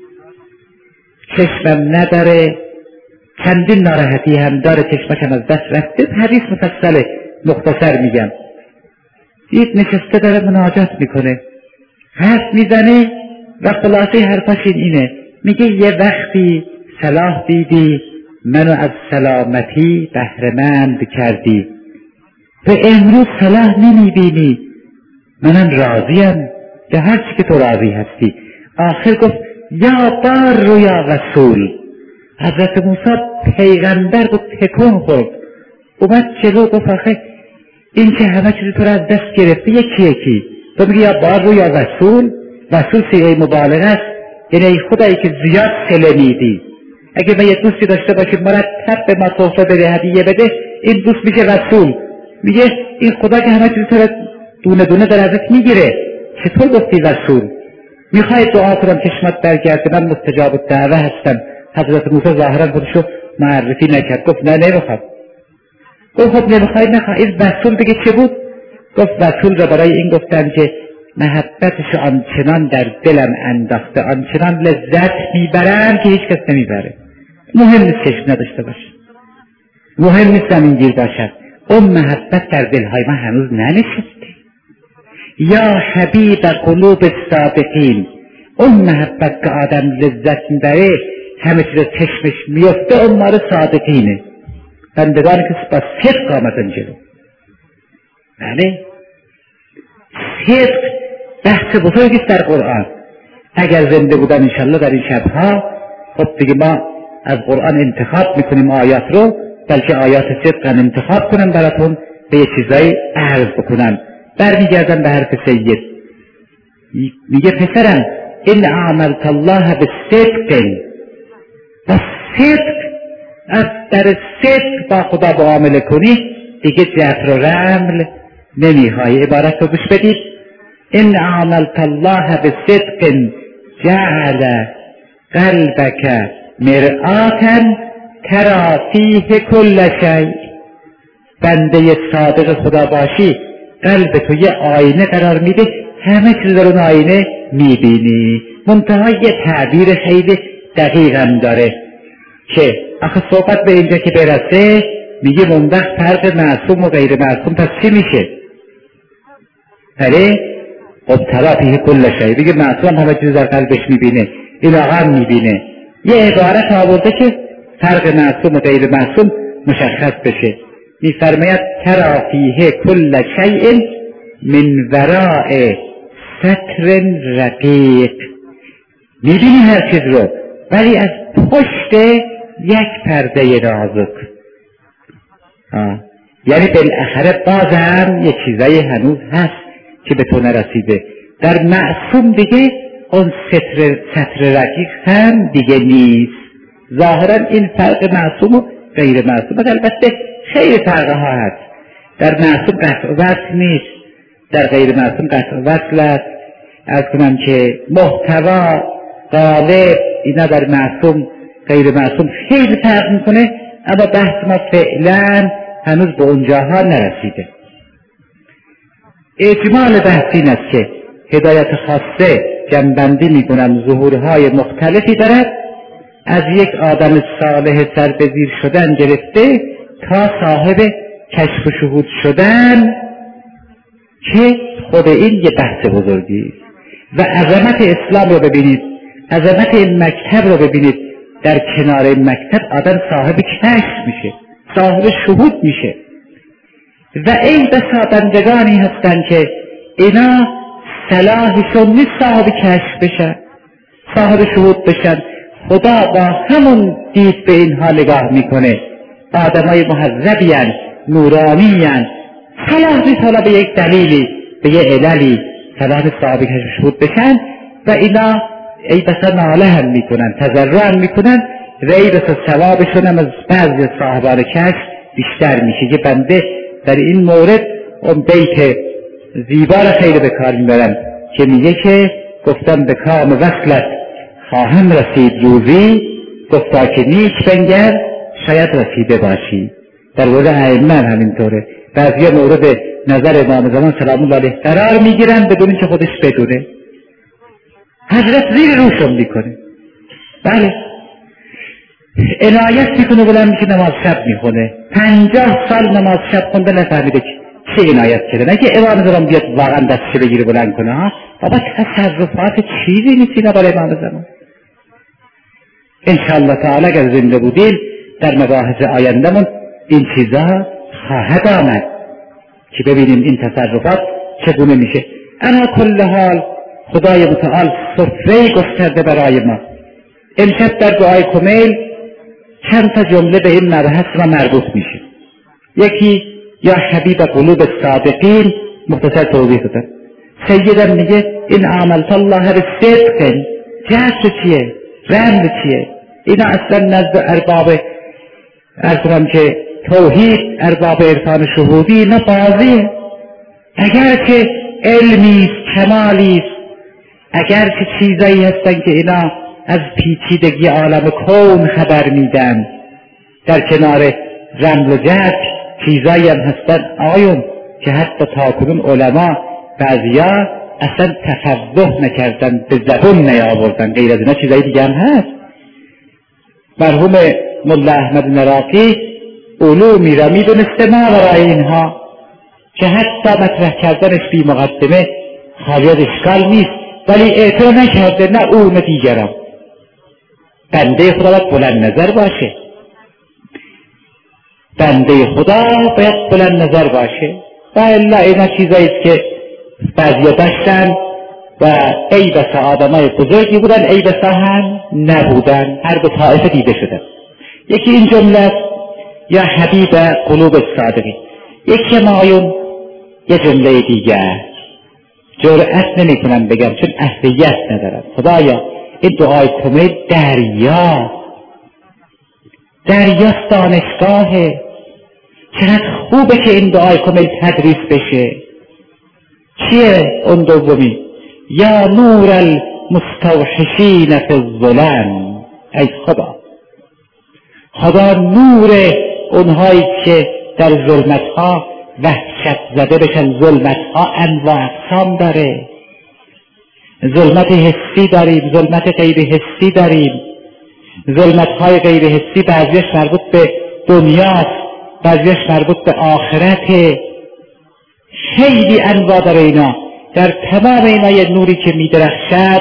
چشمم نداره، چندین ناراحتی هم داره، چشمکم از دست رفته. حدیث مفصله، مختصر میگم. دید نشسته داره مناجات میکنه، حرف میزنه و خلاصه حرفاش اینه، میگه یه وقتی صلاح دیدی منو از سلامتی بهره‌مند کردی، به امروز صلاح نمیبینی، منم راضیم به هر چی که تو راضی هستی. آخر گفت یا بار رو یا رسول. حضرت موسی پیغمبر رو تکون خورد، اومد جلو گفت آخه این که همه چیز تو رو از دست گرفته یکی یکی، تو میگی یا بار رو یا رسول. رسول صیغه مبالغه است، یعنی ای خدایی که زیاد صله میدی. اگه من یه دوستی داشته باشیم مرتب به ما تحفه بده، هدیه بده، این دوست میشه رسول. میگه این خدا که همه چیز تو رو دونه دونه در ازت میگیره، چطور گفتی رسول؟ میخوای دعا کنم چشمت برگرده، من مستجاب الدعوه هستم. حضرت موسی ظاهرا خودشو معرفی نکرد، گفت نه نمیخواد. گفت خب نمیخوای نخواه. این رسول دیگه چه بود؟ گفت رسول را برای این گفتن که محبتش آنچنان در دلم انداخته، آنچنان لذت میبرم که هیچ کس نمیبره. مهم نیست چشم نداشته باشه، مهم نیست زمینگیر باشد، اون محبت در دلهای ما هنوز ننشسته. یا حبیب قلوب الصادقین، اون محبت که آدم لذت میبره همه چیز چشمش میفته، اون مال صادقینه، بندگانی که با صدق آمدن جلو. بله صدق بحث بزرگی است در قرآن. اگر زنده بودم انشالله در این شبها، خب دیگه ما از قرآن انتخاب میکنیم آیات رو، بلکه آیات صدق هم انتخاب کنن براتون، به یه چیزایی عرض بکنن. برمیگردن به حرف سید، میگه پسرم این عاملت الله به صدق، با صدق از در صدق با خدا معامله کنی دیگه جبر و رمل نمیخوای. عبارت رو گوش بدید، این عاملت الله به صدق جعل قلبک مرآتا تری فیه کل شیء. بنده صادق خدا باشی قلب تو یه آینه قرار میده، همه چیز در اون آینه میبینی. منتها یه تعبیر خیلی دقیق هم داره که آخه صحبت به اینجا که برسه میگه اون وقت فرق معصوم و غیر معصوم پس چی میشه؟ بله ابتلا فیه کل شیء، بگه معصوم همه چیز در قلبش میبینه، این آقا هم میبینه. یه عبارت آورده که فرق معصوم و غیر معصوم مشخص بشه. میفرماید تری فیه کل شیء من وراء ستر رقیق، میبینی هر چیز رو ولی از پشت یک پرده نازک. یعنی بالاخره بازم یه چیزایی هنوز هست که به تو نرسیده. در معصوم دیگه اون ستر ستر رقیق هم دیگه نیست. ظاهرا این فرق معصوم و غیر معصوم، البته خیلی فرقه ها هست. در معصوم قطع وصل نیست، در غیر معصوم قطع وصل است. از کنم که محتوا غالب اینا در معصوم غیر معصوم خیلی فرق میکنه، اما بحث ما فعلا هنوز به اونجاها نرسیده. اجمال بحث این است که هدایت خاصه جنبندی میکنم ظهورهای مختلفی دارد، از یک آدم صالح سر به زیر شدن گرفته تا صاحب کشف و شهود شدن، که خود این یه بحث بزرگی است. و عظمت اسلام رو ببینید، عظمت این مکتب رو ببینید. در کنار این مکتب آدم صاحب کشف میشه، صاحب شهود میشه. و این بسا بندگانی هستن که اینا صلاحشون نیست صاحب کشف بشن، صاحب شهود بشن. خدا با همون دید به اینها نگاه میکنه. آدمای مهذبی هستند، نورانی هستند، صلاح نیست حالا به یک دلیلی، به یک عللی صلاح صاحب کشف شهود بشن. و اینا ای بسا ناله هم میکنن، تضرع هم میکنن، و ای بسا ثوابشون هم از بعضی صاحبان کشف بیشتر میشه. که بنده در این مورد اون بیت زیبا را خیلی به کار میبرم که میگه که گفتم به کام وصلت خواهم رسید روزی، گفتا که نیک بنگر شاید رسیده باشی. در مورد ائمه همینطوره. بعضی مورد نظر امام زمان سلام الله علیه قرار میگیرن بدون اینکه خودش بدونه. حضرت زیر روشون میکنه. بله عنایت میکنه بلند میشه نماز شب میخونه. پنجاه سال نماز شب خونده نفهمیده چه عنایت کرده. نه که امام زمان بیاد واقعا دستش بگیره بلند کنه ها. بابا تصرفات چیزی نیستی برای امام زمان. انشاءالله تعالی اگر زنده بودیم در مباحث آیندهمون این چیزها خواهد آمد که ببینیم این تصرفات چگونه میشه. انا کل حال خدای متعال سفره گسترده برای ما. امشب در دعای کمیل چند تا جمله به این مبحث ما مربوط میشه. یکی یا حبیب قلوب الصادقین مختصر توضیح دادم. سیدم میگه این عملت الله بالصدق. جهت چیه؟ رمز چیه؟ اینا اصلا نزد ارباب ارز کنم که توحید، ارباب عرفان شهودی اینا بازیه. اگر که علمیست، کمالیست، اگر که چیزایی هستن که اینا از پیچیدگی عالم کون خبر میدن، در کنار رمز و جهت چیزایی هم هستن آیون که حتی تاکنون علما بعضیا اصلا تفضح نکردن، به زبون نیاوردن. غیر از اینا چیزایی دیگه هم هست. مرحوم ملا احمد نراقی علومی را میدونسته ما برای اینها که حتی مطرح کردنش فی مقدمه خالی از اشکال نیست، ولی اعتراض نکرده، نه او نه دیگران. بنده خدا باید بلند نظر باشه. بنده خدا باید بلند نظر باشه. و الا اینا چیزاییست که بعضیا داشتن و ای بسا آدمای بزرگی بودن، ای بسا هم نبودن، هر دو طائفه دیده شدن. یکی این جمله یا حبیب قلوب الصادقین. یکی مایون یه جمله دیگر جرأت نمی کنم بگم چون اهلیت ندارم. خدایا این دعای کمیل دریا دریاست، دانشگاهه. چقدر خوبه که این دعای کمیل تدریس بشه. چیه اون دومی؟ یا نور المستوحشین فی الظلم. ای خدا، خدا نور اونهایی که در ظلمتها وحشت زده بشن. ظلمتها انواع اقسام داره. ظلمت حسی داریم، ظلمت غیر حسی داریم. ظلمتهای غیر حسی بعضیش مربوط به دنیاست، بعضیش مربوط به آخرته. خیلی انواع داره اینا. در تمام اینا یه نوری که میدرخشد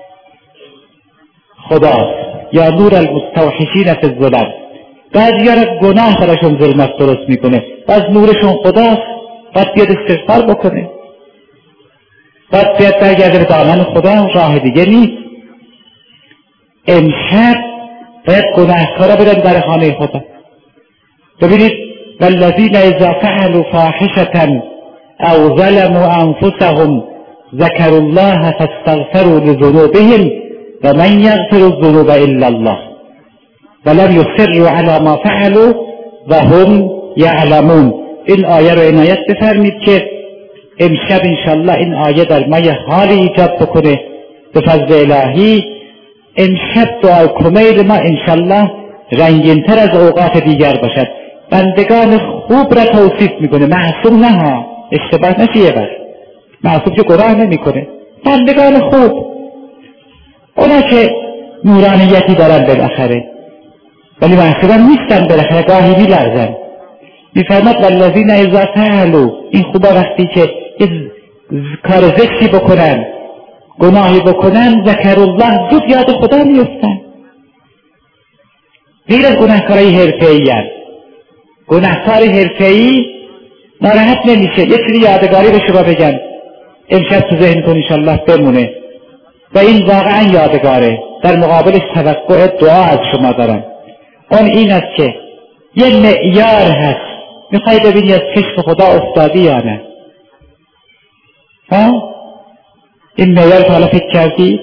خداست. یا نور المستوحشین فی الظلم. بعضی ها گناه براشون ظلمت درست میکنه، بعض نورشون خداست. باید بیاد استغفار بکنه، باید بیاد برگرده به دامن خدا، راه دیگه نیست. امشب باید گناهکارا برن در خانه خدا. ببینید والذین اذا فعلوا فاحشة او ظلموا انفسهم ذکروا الله فاستغفروا لذنوبهم و من یغفر الذنوب الا الله ولم یصروا علی ما فعلوا و هم یعلمون. این آیه رو عنایت بفرمید که امشب انشالله این آیه در ما یه حالی ایجاد بکنه به فضل الهی. امشب دعای کمیل ما انشالله رنگین‌تر از اوقات دیگر باشد. بندگان خوب را توصیف میکنه، معصوم نه ها، اشتباه نشه یه بر. معصوم که گناه نمیکنه، بندگان خوب، اونا که نورانیتی دارن بالاخره ولی معصوم نیستن، بالاخره گاهی میلرزن. میفرماد والذین اذا فعلوا. این خوبا وقتی که کار زشتی بکنن، گناهی بکنن، ذکر الله، زود یاد خدا میفتن. غیر از گناهکارای حرفه‌ای هست. گناهکار حرفه‌ای ناراحت نمیشه. یه چیزی یادگاری به شما بگم امشب تو ذهنتون انشالله بمونه و این واقعا یادگاره. در مقابلش توقع دعا از شما دارم. اون این است که یه معیار هست، میخوای ببینی از چشم خدا افتادی یا نه. ها؟ این معیار تا حالا فکر کردی؟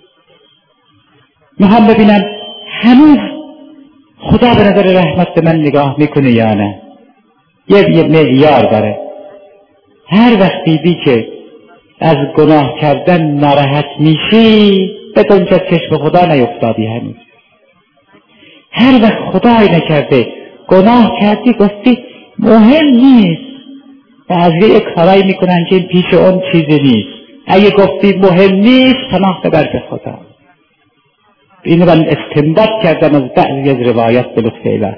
میخوام ببینم هنوز خدا به نظر رحمت به من نگاه میکنه یا نه. یه یه معیار داره. هر وقت دیدی که از گناه کردن ناراحت میشی بدون که چشم خدا نیفتادی هنوز. هر وقت خدای نکرده گناه کردی گفتی مهم نیست، بعضی یک کارایی میکنن که این پیش اون چیزی نیست. اگه گفتی مهم نیست پناه ببر به خدا. اینو من استنباط کردم از بعضی از روایات به لطف الهی.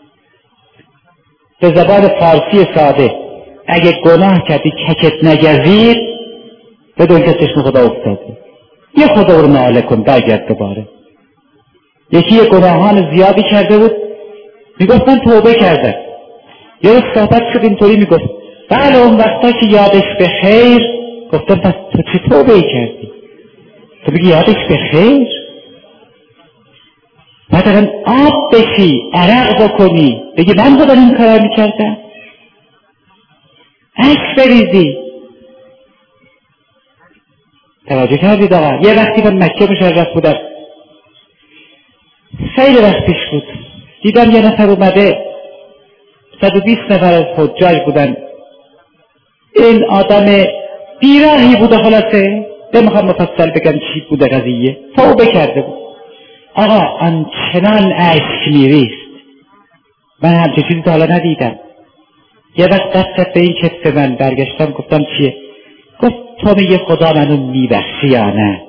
به زبان فارسی ساده اگه گناه کردی ککت نگزید بدون که چشم خدا افتاده. یه خدا رو ناله کن برگرد دوباره. یکی گناهان زیادی کرده بود میگفت من توبه کردم. یه روز صحبت شد اینطوری میگفت بله اون وقتا که یادش به خیر. گفتم پس تو چه توبه ای کردی؟ تو بگی یادش به خیر؟ مثلا آب بشی عرق بکنی بگی من خودم این کار میکردم؟ عکس بریزی. توجه کردید آقا؟ یه وقتی من مکه مشرف بودم خیلی وقت پیش بود دیدم یه نفر اومده صد و بیست نفر از حجاج بودن. این آدم بیراهی بوده خلاصه نمیخوام مفصل بگم چی بوده قضیه. توبه کرده بود آقا آنچنان اشک میریست من همچه چیزی تا حالا ندیدم. یه وقت دست به این کتف من برگشتم گفتم چیه؟ گفت تو میگه خدا منو میبخشی یا نه؟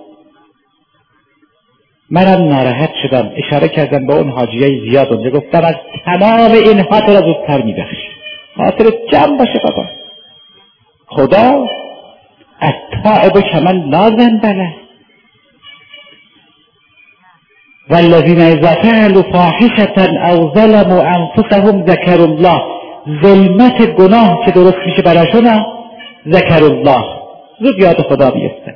منم ناراحت شدم اشاره کردم به اون حاجیای زیاد اونجا گفتم از تمام این خاطر از زودتر میبخشی. خاطر جمع باشه بابا. خدا التائب کمن لا ذنب له والذین اذا فعلوا فاحشة او ظلموا انفسهم ذکروا الله. ظلمت گناه که درست میشه براشون ذکروا الله زود یاد خدا میفته.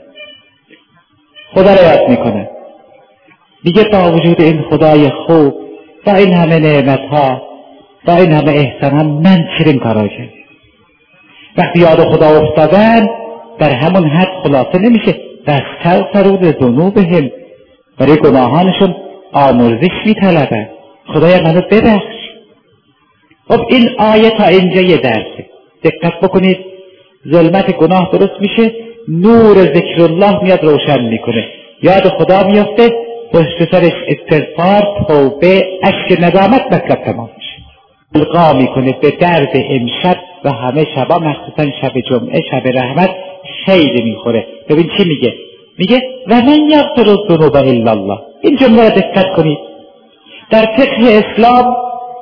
خدا را یاد میکنه میگه با وجود این خدای خوب با این همه نعمت ها با این همه احسان ها من چرین کارا کردم. وقتی یاد خدا افتادن در همون حد خلاصه نمیشه واستغفروا لذنوبهم برای گناهانشون آمرزش میطلبن. خدایا منو ببخش. خب این آیه تا اینجا یه درسه. دقت بکنید ظلمت گناه درست میشه نور ذکر الله میاد روشن میکنه یاد خدا میافته پشت سرش استغفار توبه اشک ندامت مطلب تمام میشه. القا میکنه به درد امشب و همه شبا مخصوصا شب جمعه شب رحمت خیلی میخوره. ببین چی میگه؟ میگه و من یغفر الذنوب الا الله. این جمله را دقت کنید. در فقه اسلام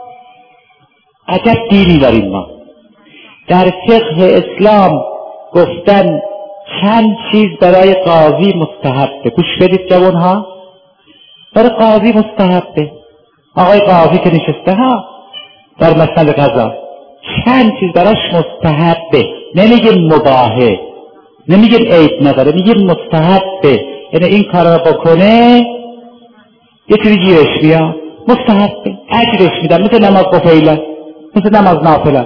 عجب دینی داریم ما. در فقه اسلام گفتن چند چیز برای قاضی مستحبه. گوش بدید جوانها. برای قاضی مستحبه. آقای قاضی که نشسته ها در مسئله قضا چند چیز براش مستحبه. نمیگیم مباحه نمیگیم عیب نداره میگیم مستحبه. یعنی این کار را بکنه یه چیزی گیرش بیاد مستحبه اجرش میدن مثل نماز قفیله مثل نماز نافله.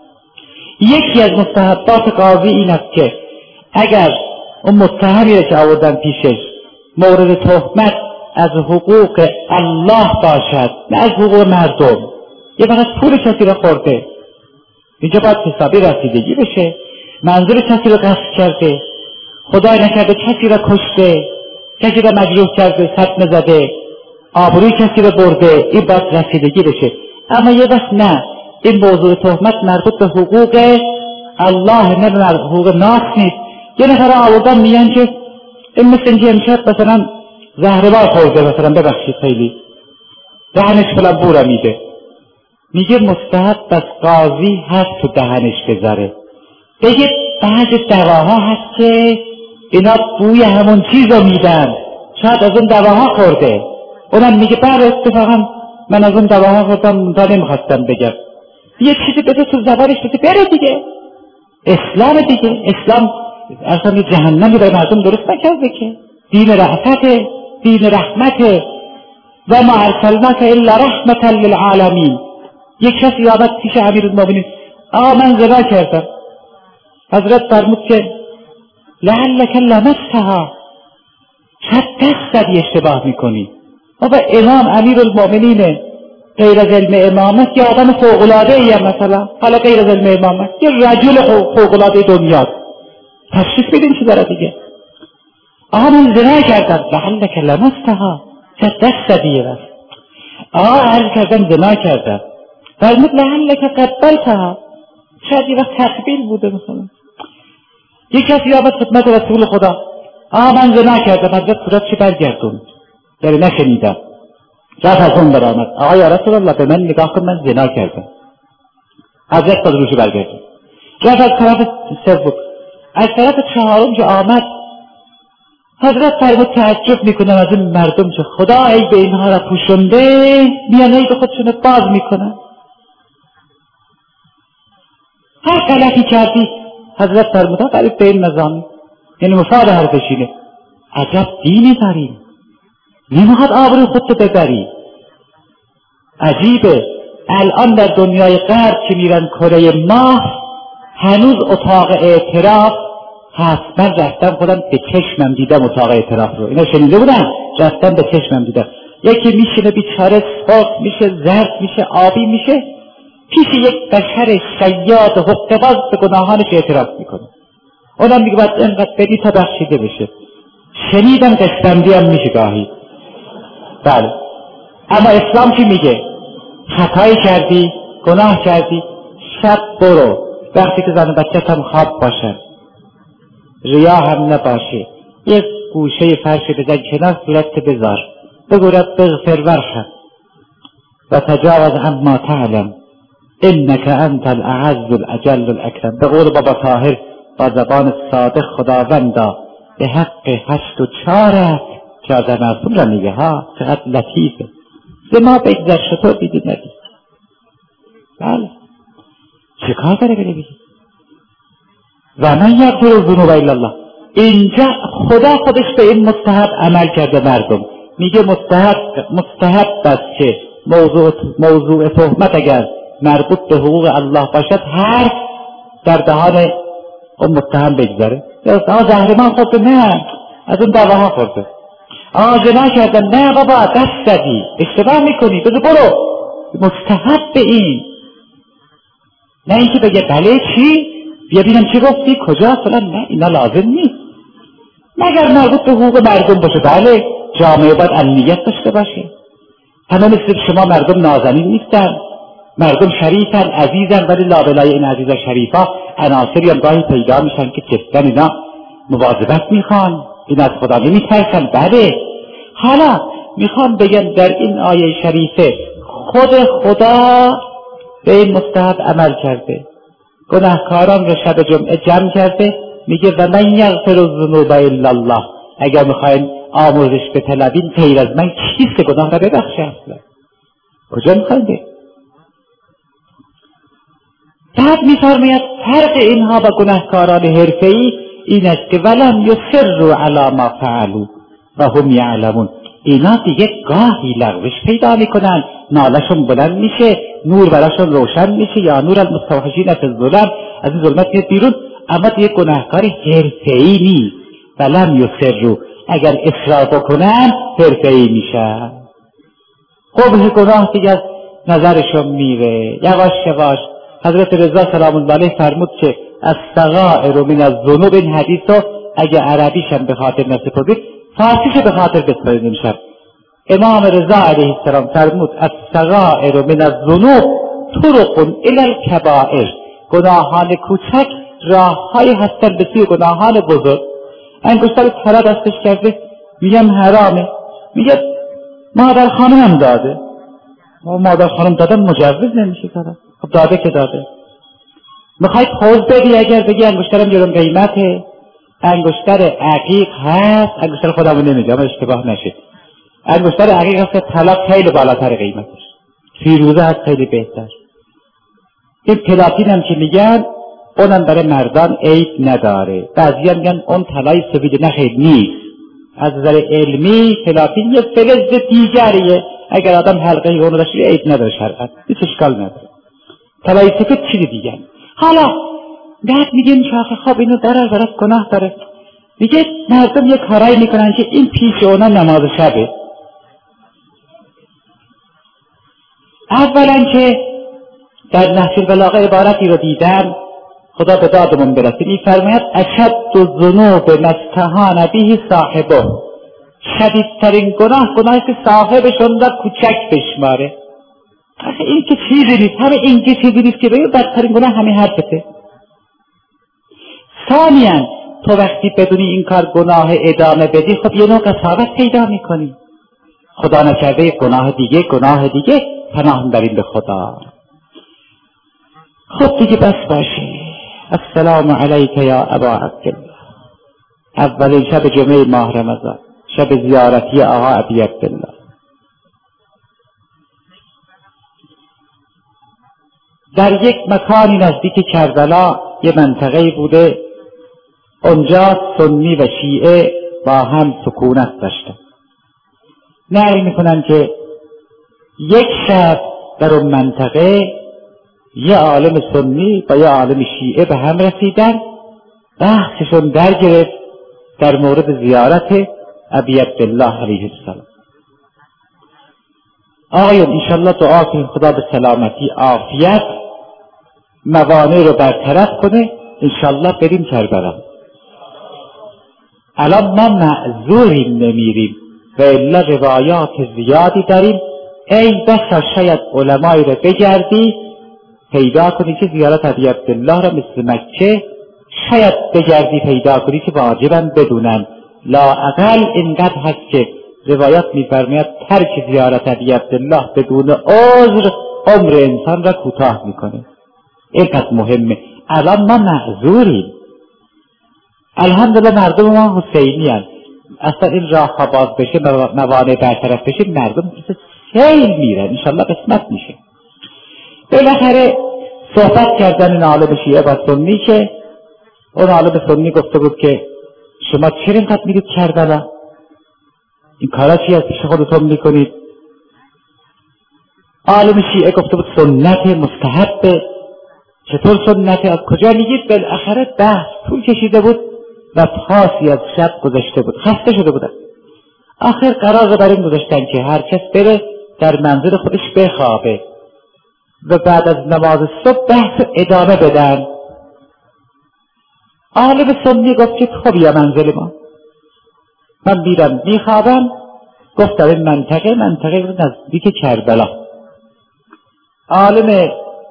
یکی از مستحبات قاضی این است که اگر اون متهمی را که آوردن پیشش مورد تهمت از حقوق الله باشد نه از حقوق مردم یه وقت پول کسی را خورده اینجا باید حسابی رسیدگی بشه. منظور کسی را قصد کرده خدای نکرده کسی را کشته کسی را مجروح کرده صدمه زده آبروی کسی را برده این باید رسیدگی بشه. اما یه وقت نه این موضوع تهمت مربوط به حقوق الله نه به حقوق ناس نیست. یه نفر آوردن میگن که این مثل اینکه امشب مثلا زهربار خورده مثلا ببخشید خیلی دهنش فلان بورا میده میگه مستحب از قاضی هست تو دهنش بذاره. بگه بعض دواها هست که اینا بوی همون چیز رو میدن شاید از اون دواها خورده. اونم میگه بله اتفاقا من از اون دواها خوردم منتها نمیخواستم بگم. یه چیزی بده تو زبانش بده بره دیگه. اسلام دیگه. اسلام اصلا جهنمی برای مردم درست نکرده که. دین رحمته دین رحمته و ما ارسلناک الا رحمتا للعالمین. یک کسی آمد پیش امیرالمومنین آقا من زنا کردم. حضرت فرمود که لعلک لمستها شاید دست زدی اشتباه میکنی. بابا امام امیرالمومنینه غیر از علم امامت یه آدم فوق‌العاده ای هم مثلا حالا غیر از علم امامت یه رجل فوق‌العاده دنیا تشریف بدین چی داره دیگه. آقا من زنا کردم لعلک لمستها شاید دست زدی یه وقت. آقا عرض کردم زنا کردم فرمود لعلک قبلتها شاید یه وقت تقبیل بوده مثلا. یک کسی آمد خدمت رسول خدا، آه من زنا کردم. حضرت صورتش برگردوند، یعنی نشنیدم. رفت از اون برآمد، آقا یا رسول الله به من نگاه کن من زنا کردم. حضرت باز روشو برگردوند. رفت از طرف سوم، از طرف چهارم که آمد حضرت فرمود تعجب میکنم از این مردم که خدا عیب اینها را پوشنده، میان عیب خودشون باز میکنن. هر غلطی کردی حضرت فرمودن قریب به این مزامی، یعنی مفاد حرفشینه. عجب دینی داریم، نمیخواد آبروی خودتو ببری. عجیبه الان در دنیای غرب که میرن کره ماه هنوز اتاق اعتراف هست. من رفتم خودم به چشمم دیدم اتاق اعتراف رو، اینا شنیده بودم، رفتم به چشمم دیدم. یکی میشینه بیچاره سرخ میشه، زرد میشه، آبی میشه، پیش یک بشر شیاد حقه‌باز به گناهانش اعتراف میکنه. اونم میگه باید اینقدر بدی تا بخشیده بشه. شنیدم قسطندی هم میشه گاهی. بله، اما اسلام چی میگه؟ خطایی کردی، گناه کردی، شب برو، وقتی که زن و بچه‌ت هم خواب باشن، ریا هم نباشه، یک گوشه فرش بزن کنار، صورت بذار، بگو رب اغفر وارحم و تجاوز عما تعلم انک انت الاعز الاجل الاکرم. به قول بابا طاهر با زبان صادق خداوندا به حق هشت و چارت که آزر معصوم را میگه ها، چقدر لطیفه. به ما بگذر شطور دیدی ندید. بله، چه کار داره بره بگید و من یغفر الذنوب الا الله. اینجا خدا خودش به این مستحب عمل کرده. مردم میگه مستحب مستحب است که موضوع موضوع تهمت اگر مربوط به حقوق الله باشد حرف در دهان اون متهم بگذاره. آه زهرمان خورده، نه از اون دعواها خورده. آه زنا کردن، نه بابا دست زدی، اشتباه میکنی، بذار برو. مستحب به این، نه اینکه بگه بله چی بیا ببینم چی گفتی کجا فلان، نه اینا لازم نیست مگر مربوط به حقوق مردم باشه. بله جامعه باید امنیت داشته باشه. همه مثل شما مردم نازنین نیستن، مردم شریفن، عزیزن، ولی لابلای این عزیز و شریفا عناصری هم گاهی پیدا میشن که جدا اینا مواظبت میخوان، این از خدا نمیترسن. بله حالا میخوام بگم در این آیه شریفه خود خدا به این مستحب عمل کرده، گناهکاران رو شب جمعه جمع کرده، میگه و من یغفر الذنوب الا الله. اگر میخواین آموزش بطلبین غیر از من کیست که گناه را ببخشه؟ اصلا کجا میخواین بید؟ بعد میفرماید فرق اینها با گناهکاران حرفه‌ای این است که ولم یصروا علی ما فعلوا و هم یعلمون. اینا دیگه گاهی لغزش پیدا میکنن، نالشون بلند میشه، نور براشون روشن میشه، یا نور المستوحشین فی الظلم، از این ظلمت میاد بیرون، اما دیگه گناهکار حرفه‌ای نیست. ولم یصروا، اگر اصرار بکنن حرفه‌ای میشن. قبح گناه دیگه از نظرشون میره یواش یواش. حضرت رضا سلام الله علیه فرمود که الصغائر من الذنوب، این حدیث رو اگه عربیشم به خاطر نسپردید فارسیش به خاطر بسپارید امشب. امام رضا علیه السلام فرمود الصغائر من الذنوب طرق الی الکبائر، گناهان کوچک راههایی هستن به سوی گناهان بزرگ. انگشتر طلا دستش کرده، میگم حرامه، میگه مادر خانم داده. ما مادر خانم دادن مجوز نمیشه دادن، خب داده که داده. میخواید پوز بدی اگر بگی انگشترم گرون قیمته، انگشتر عقیق هست، انگشتر خودمو نمیگم اشتباه نشه، انگشتر عقیق هست طلا خیلی بالاتر قیمتش، فیروزه هست خیلی بهتر. این پلاتین هم که میگن اونم برای مردان عیب نداره. بعضی هم میگن اون طلای سفید نخیر نیست، از نظر علمی پلاتین یه فلز دیگریه، اگر آدم حلقه اون داشته عیب نداره شرعاً، هیچ اشکال نداره. طلای سفید چیز دیگه. حالا بعد میگن شاخه خواب اینو داره برات گناه داره. میگه مردم یه کارایی میکنن که این پیش اونا نماز شبه. اولا که در نهج البلاغه عبارتی رو دیدم خدا به دادمون برسه، میفرماید اشد الذنوب ما استهان به صاحبه، شدیدترین گناه گناهی که صاحبشون را کوچک بشماره. آخه این که چیزی نیست، همه این که چیزی نیست که بگه بدترین گناه همین حرفته. ثانیاً تو وقتی بدونی این کار گناه ادامه بدی، خب یه نوع قساوت پیدا میکنی. خدا نکرده گناه دیگه گناه دیگه پناه بریم به خدا. خب دیگه بس باشه. السلام علیک یا ابا عبدالله. اولین شب جمعه ماه رمضان، شب زیارتی آقا ابی عبدالله. در یک مکانی نزدیک کربلا یه منطقه‌ای بوده، اونجا سنی و شیعه با هم سکونت داشتن. نقل میکنن که یک شب در اون منطقه یه عالم سنی با یه عالم شیعه به هم رسیدن، بحثشون در گرفت در مورد زیارت ابی عبدالله علیه السلام. آقایون انشالله دعا کنیم خدا به سلامتی عافیت موانع رو برطرف کنه، انشالله بریم کربلا. الان ما معذوریم نمیریم و الا روایات زیادی داریم. ای بسا شاید علمایی رو بگردی پیدا کنی که زیارت ابی عبدالله را مثل مکه، شاید بگردی پیدا کنی که واجباً بدونن. لااقل اینقدر هست که روایات می‌فرماید ترک زیارت ابی عبدالله بدون عذر عمر انسان را کوتاه میکنه. اینقدر مهمه. الان ما معذوریم. الحمدلله مردم ما حسینی هستند. اصلا این راه ها باز بشه، موانع برطرف بشه، مردم سیل میرن، انشالله قسمت میشه. بالاخره صحبت کردن این عالم شیعه با سنی که اون عالم سنی گفته بود که شما چرا اینقدر میرید کربلا؟ این کارا چی از پیش خودتون میکنید؟ عالم شیعه گفته بود سنت مستحبه. چطور سنت؟ از کجا میگید؟ بالاخره بحث طول کشیده بود و پاسی از شب گذشته بود، خسته شده بودن. آخر قرار بر این گذاشتن که هر کس بره در منزل خودش بخوابه و بعد از نماز صبح بحث ادامه بدن. عالم سنی گفت که خب یا منزل ما، من میرم میخوابم. گفت در این منطقه منطقه نزدیک کربلا. عالم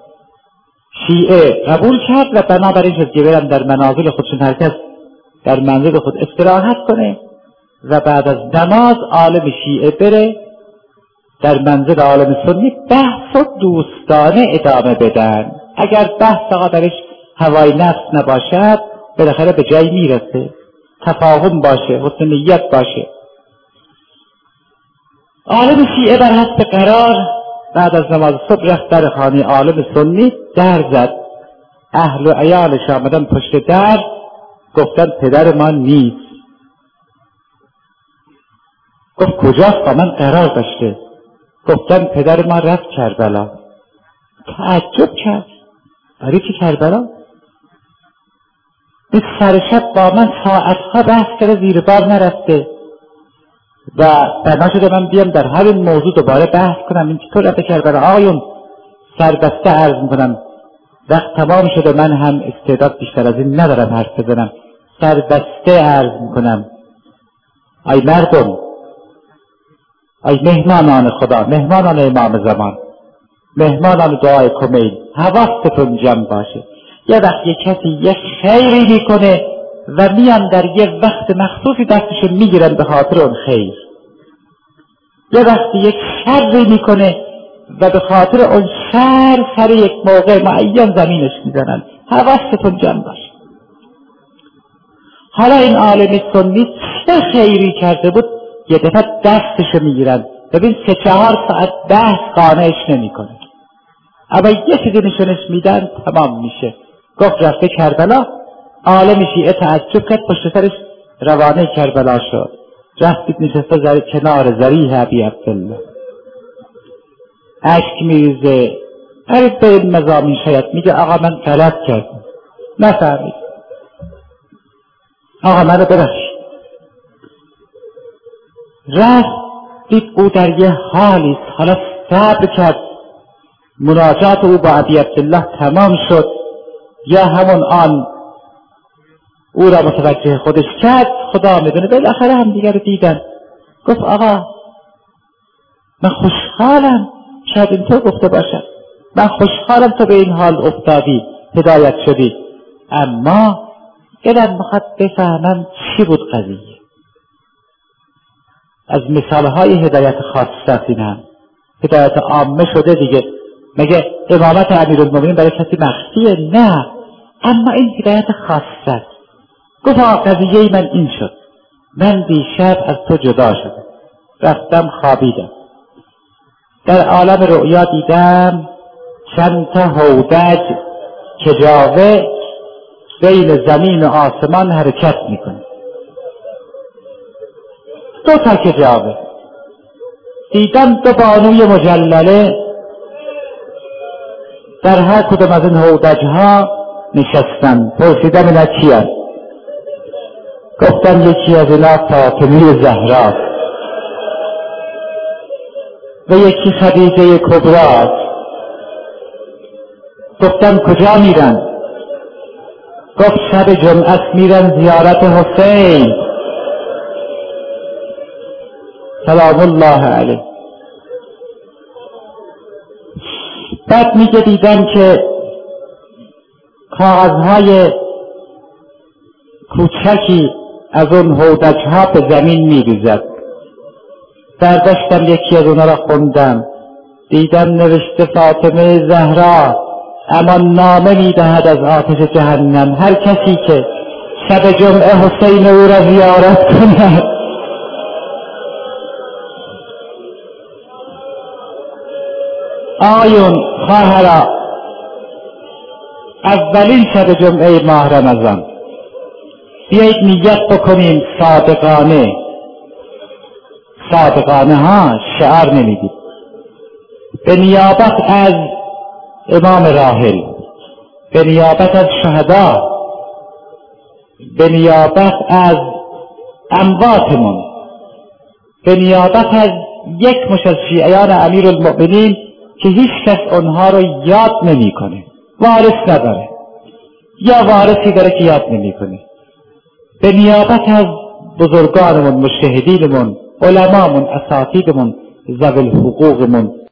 شیعه قبول کرد و بنابراین شد که برن در منازل خودشون، هر کس در منزل خود استراحت کنه و بعد از نماز عالم شیعه بره در منزل عالم سنی بحث و دوستانه ادامه بدن. اگر بحث آقا درش هوای نفس نباشد بالاخره به جایی میرسه، تفاهم باشه، حسن نیت باشه. عالم شیعه بر حسب قرار بعد از نماز صبح رفت در خانه عالم سنی، در زد. اهل و عیالش آمدن پشت در، گفتن پدر ما نیست. گفت کجاست؟ با من قرار داشته. گفتن پدر ما رفت کربلا. تعجب کرد، برای چی کربلا؟ این سر شب با من ساعتها بحث کرده، زیر بار نرفته و بنا شده من بیام در همین موضوع دوباره بحث کنم. این چطور رفته کربلا؟ آقایون سربسته عرض میکنم، وقت تمام شده، من هم استعداد بیشتر از این ندارم حرف بزنم. سربسته عرض میکنم ای مردم، ای مهمانان خدا، مهمانان امام زمان، مهمانان دعای کمیل، حواستون جمع باشه. یه وقت یه کسی یه خیری میکنه و میان در یه وقت مخصوصی دستشون میگیرن به خاطر اون خیر. یه وقت یک شری میکنه و به خاطر اون شر سر یک موقع معین زمینش میزنن. حواستون جمع باشه. حالا این عالم سنی چه خیری کرده بود؟ یه دفعه دستشو میگیرن، ببین سه چهار ساعت بحث قانعش نمیکنه، اما یه چیزی نشونش میدن تمام میشه. گفت رفته کربلا. عالم شیعه تعجب کرد، پشت سرش روانه کربلا شد. رفتید نشسته زر... کنار ذریح ابی عبدالله، اشک میریزه. هر به این مضامین شاید میگه آقا من غلط کردم، نفهمید، آقا منو ببخشید. رفت دید او در یه حالی، حالا صبر کرد. مناجات او با ابی عبدالله تمام شد، یا همون آن او را متوجه خودش کرد. خدا میدونه بالاخره هم دیگر رو دیدن. گفت آقا من خوشحالم شاید اینطور گفته باشد من خوشحالم تو به این حال افتادی، هدایت شدی، اما دلم میخواد بفهمم چی بود قضیه. از مثالهای هدایت خاصه این هم هدایت عامه شده دیگه. مگه امامت امیرالمومنین برای کسی مخفیه؟ نه، اما این هدایت خاصه. گفت آقا قضیه من این شد، من دیشب از تو جدا شدم، رفتم خوابیدم، در عالم رؤیا دیدم چند تا هودج کجاوه بین زمین و آسمان حرکت میکنه، دو تا کجاوه. دیدم دو بانوی مجلله در هر کدوم از این هودج ها نشستن. پرسیدم اینا کی هست؟ گفتم یکی از اینا فاطمه زهرا و یکی خدیجه کبرا. گفتم کجا میرن؟ گفت شب جمعه میرن زیارت حسین سلام الله علیه. بعد میگه دیدم که کاغذهای کوچکی از اون هودج‌ها به زمین میریزد. برداشتم یکی از اونها را خوندم، دیدم نوشته فاطمه زهرا امان نامه میدهد از آتش جهنم هر کسی که شب جمعه حسین او را زیارت کند. آیون خواهرا، اولین شب جمعه ماه رمضان بیایید نیت بکنیم صادقانه، صادقانه ها شعار نمیدید، به نیابت از امام راحل، به نیابت از شهدا، به نیابت از امواتمون، به نیابت از یک مش از شیعیان امیرالمؤمنین که هیچ کس اونها رو یاد نمی کنه، وارث نداره یا وارثی داره که یاد نمی کنه، به نیابت از بزرگانمون، مجتهدینمون، علمامون، اساتیدمون، ذوی الحقوقمون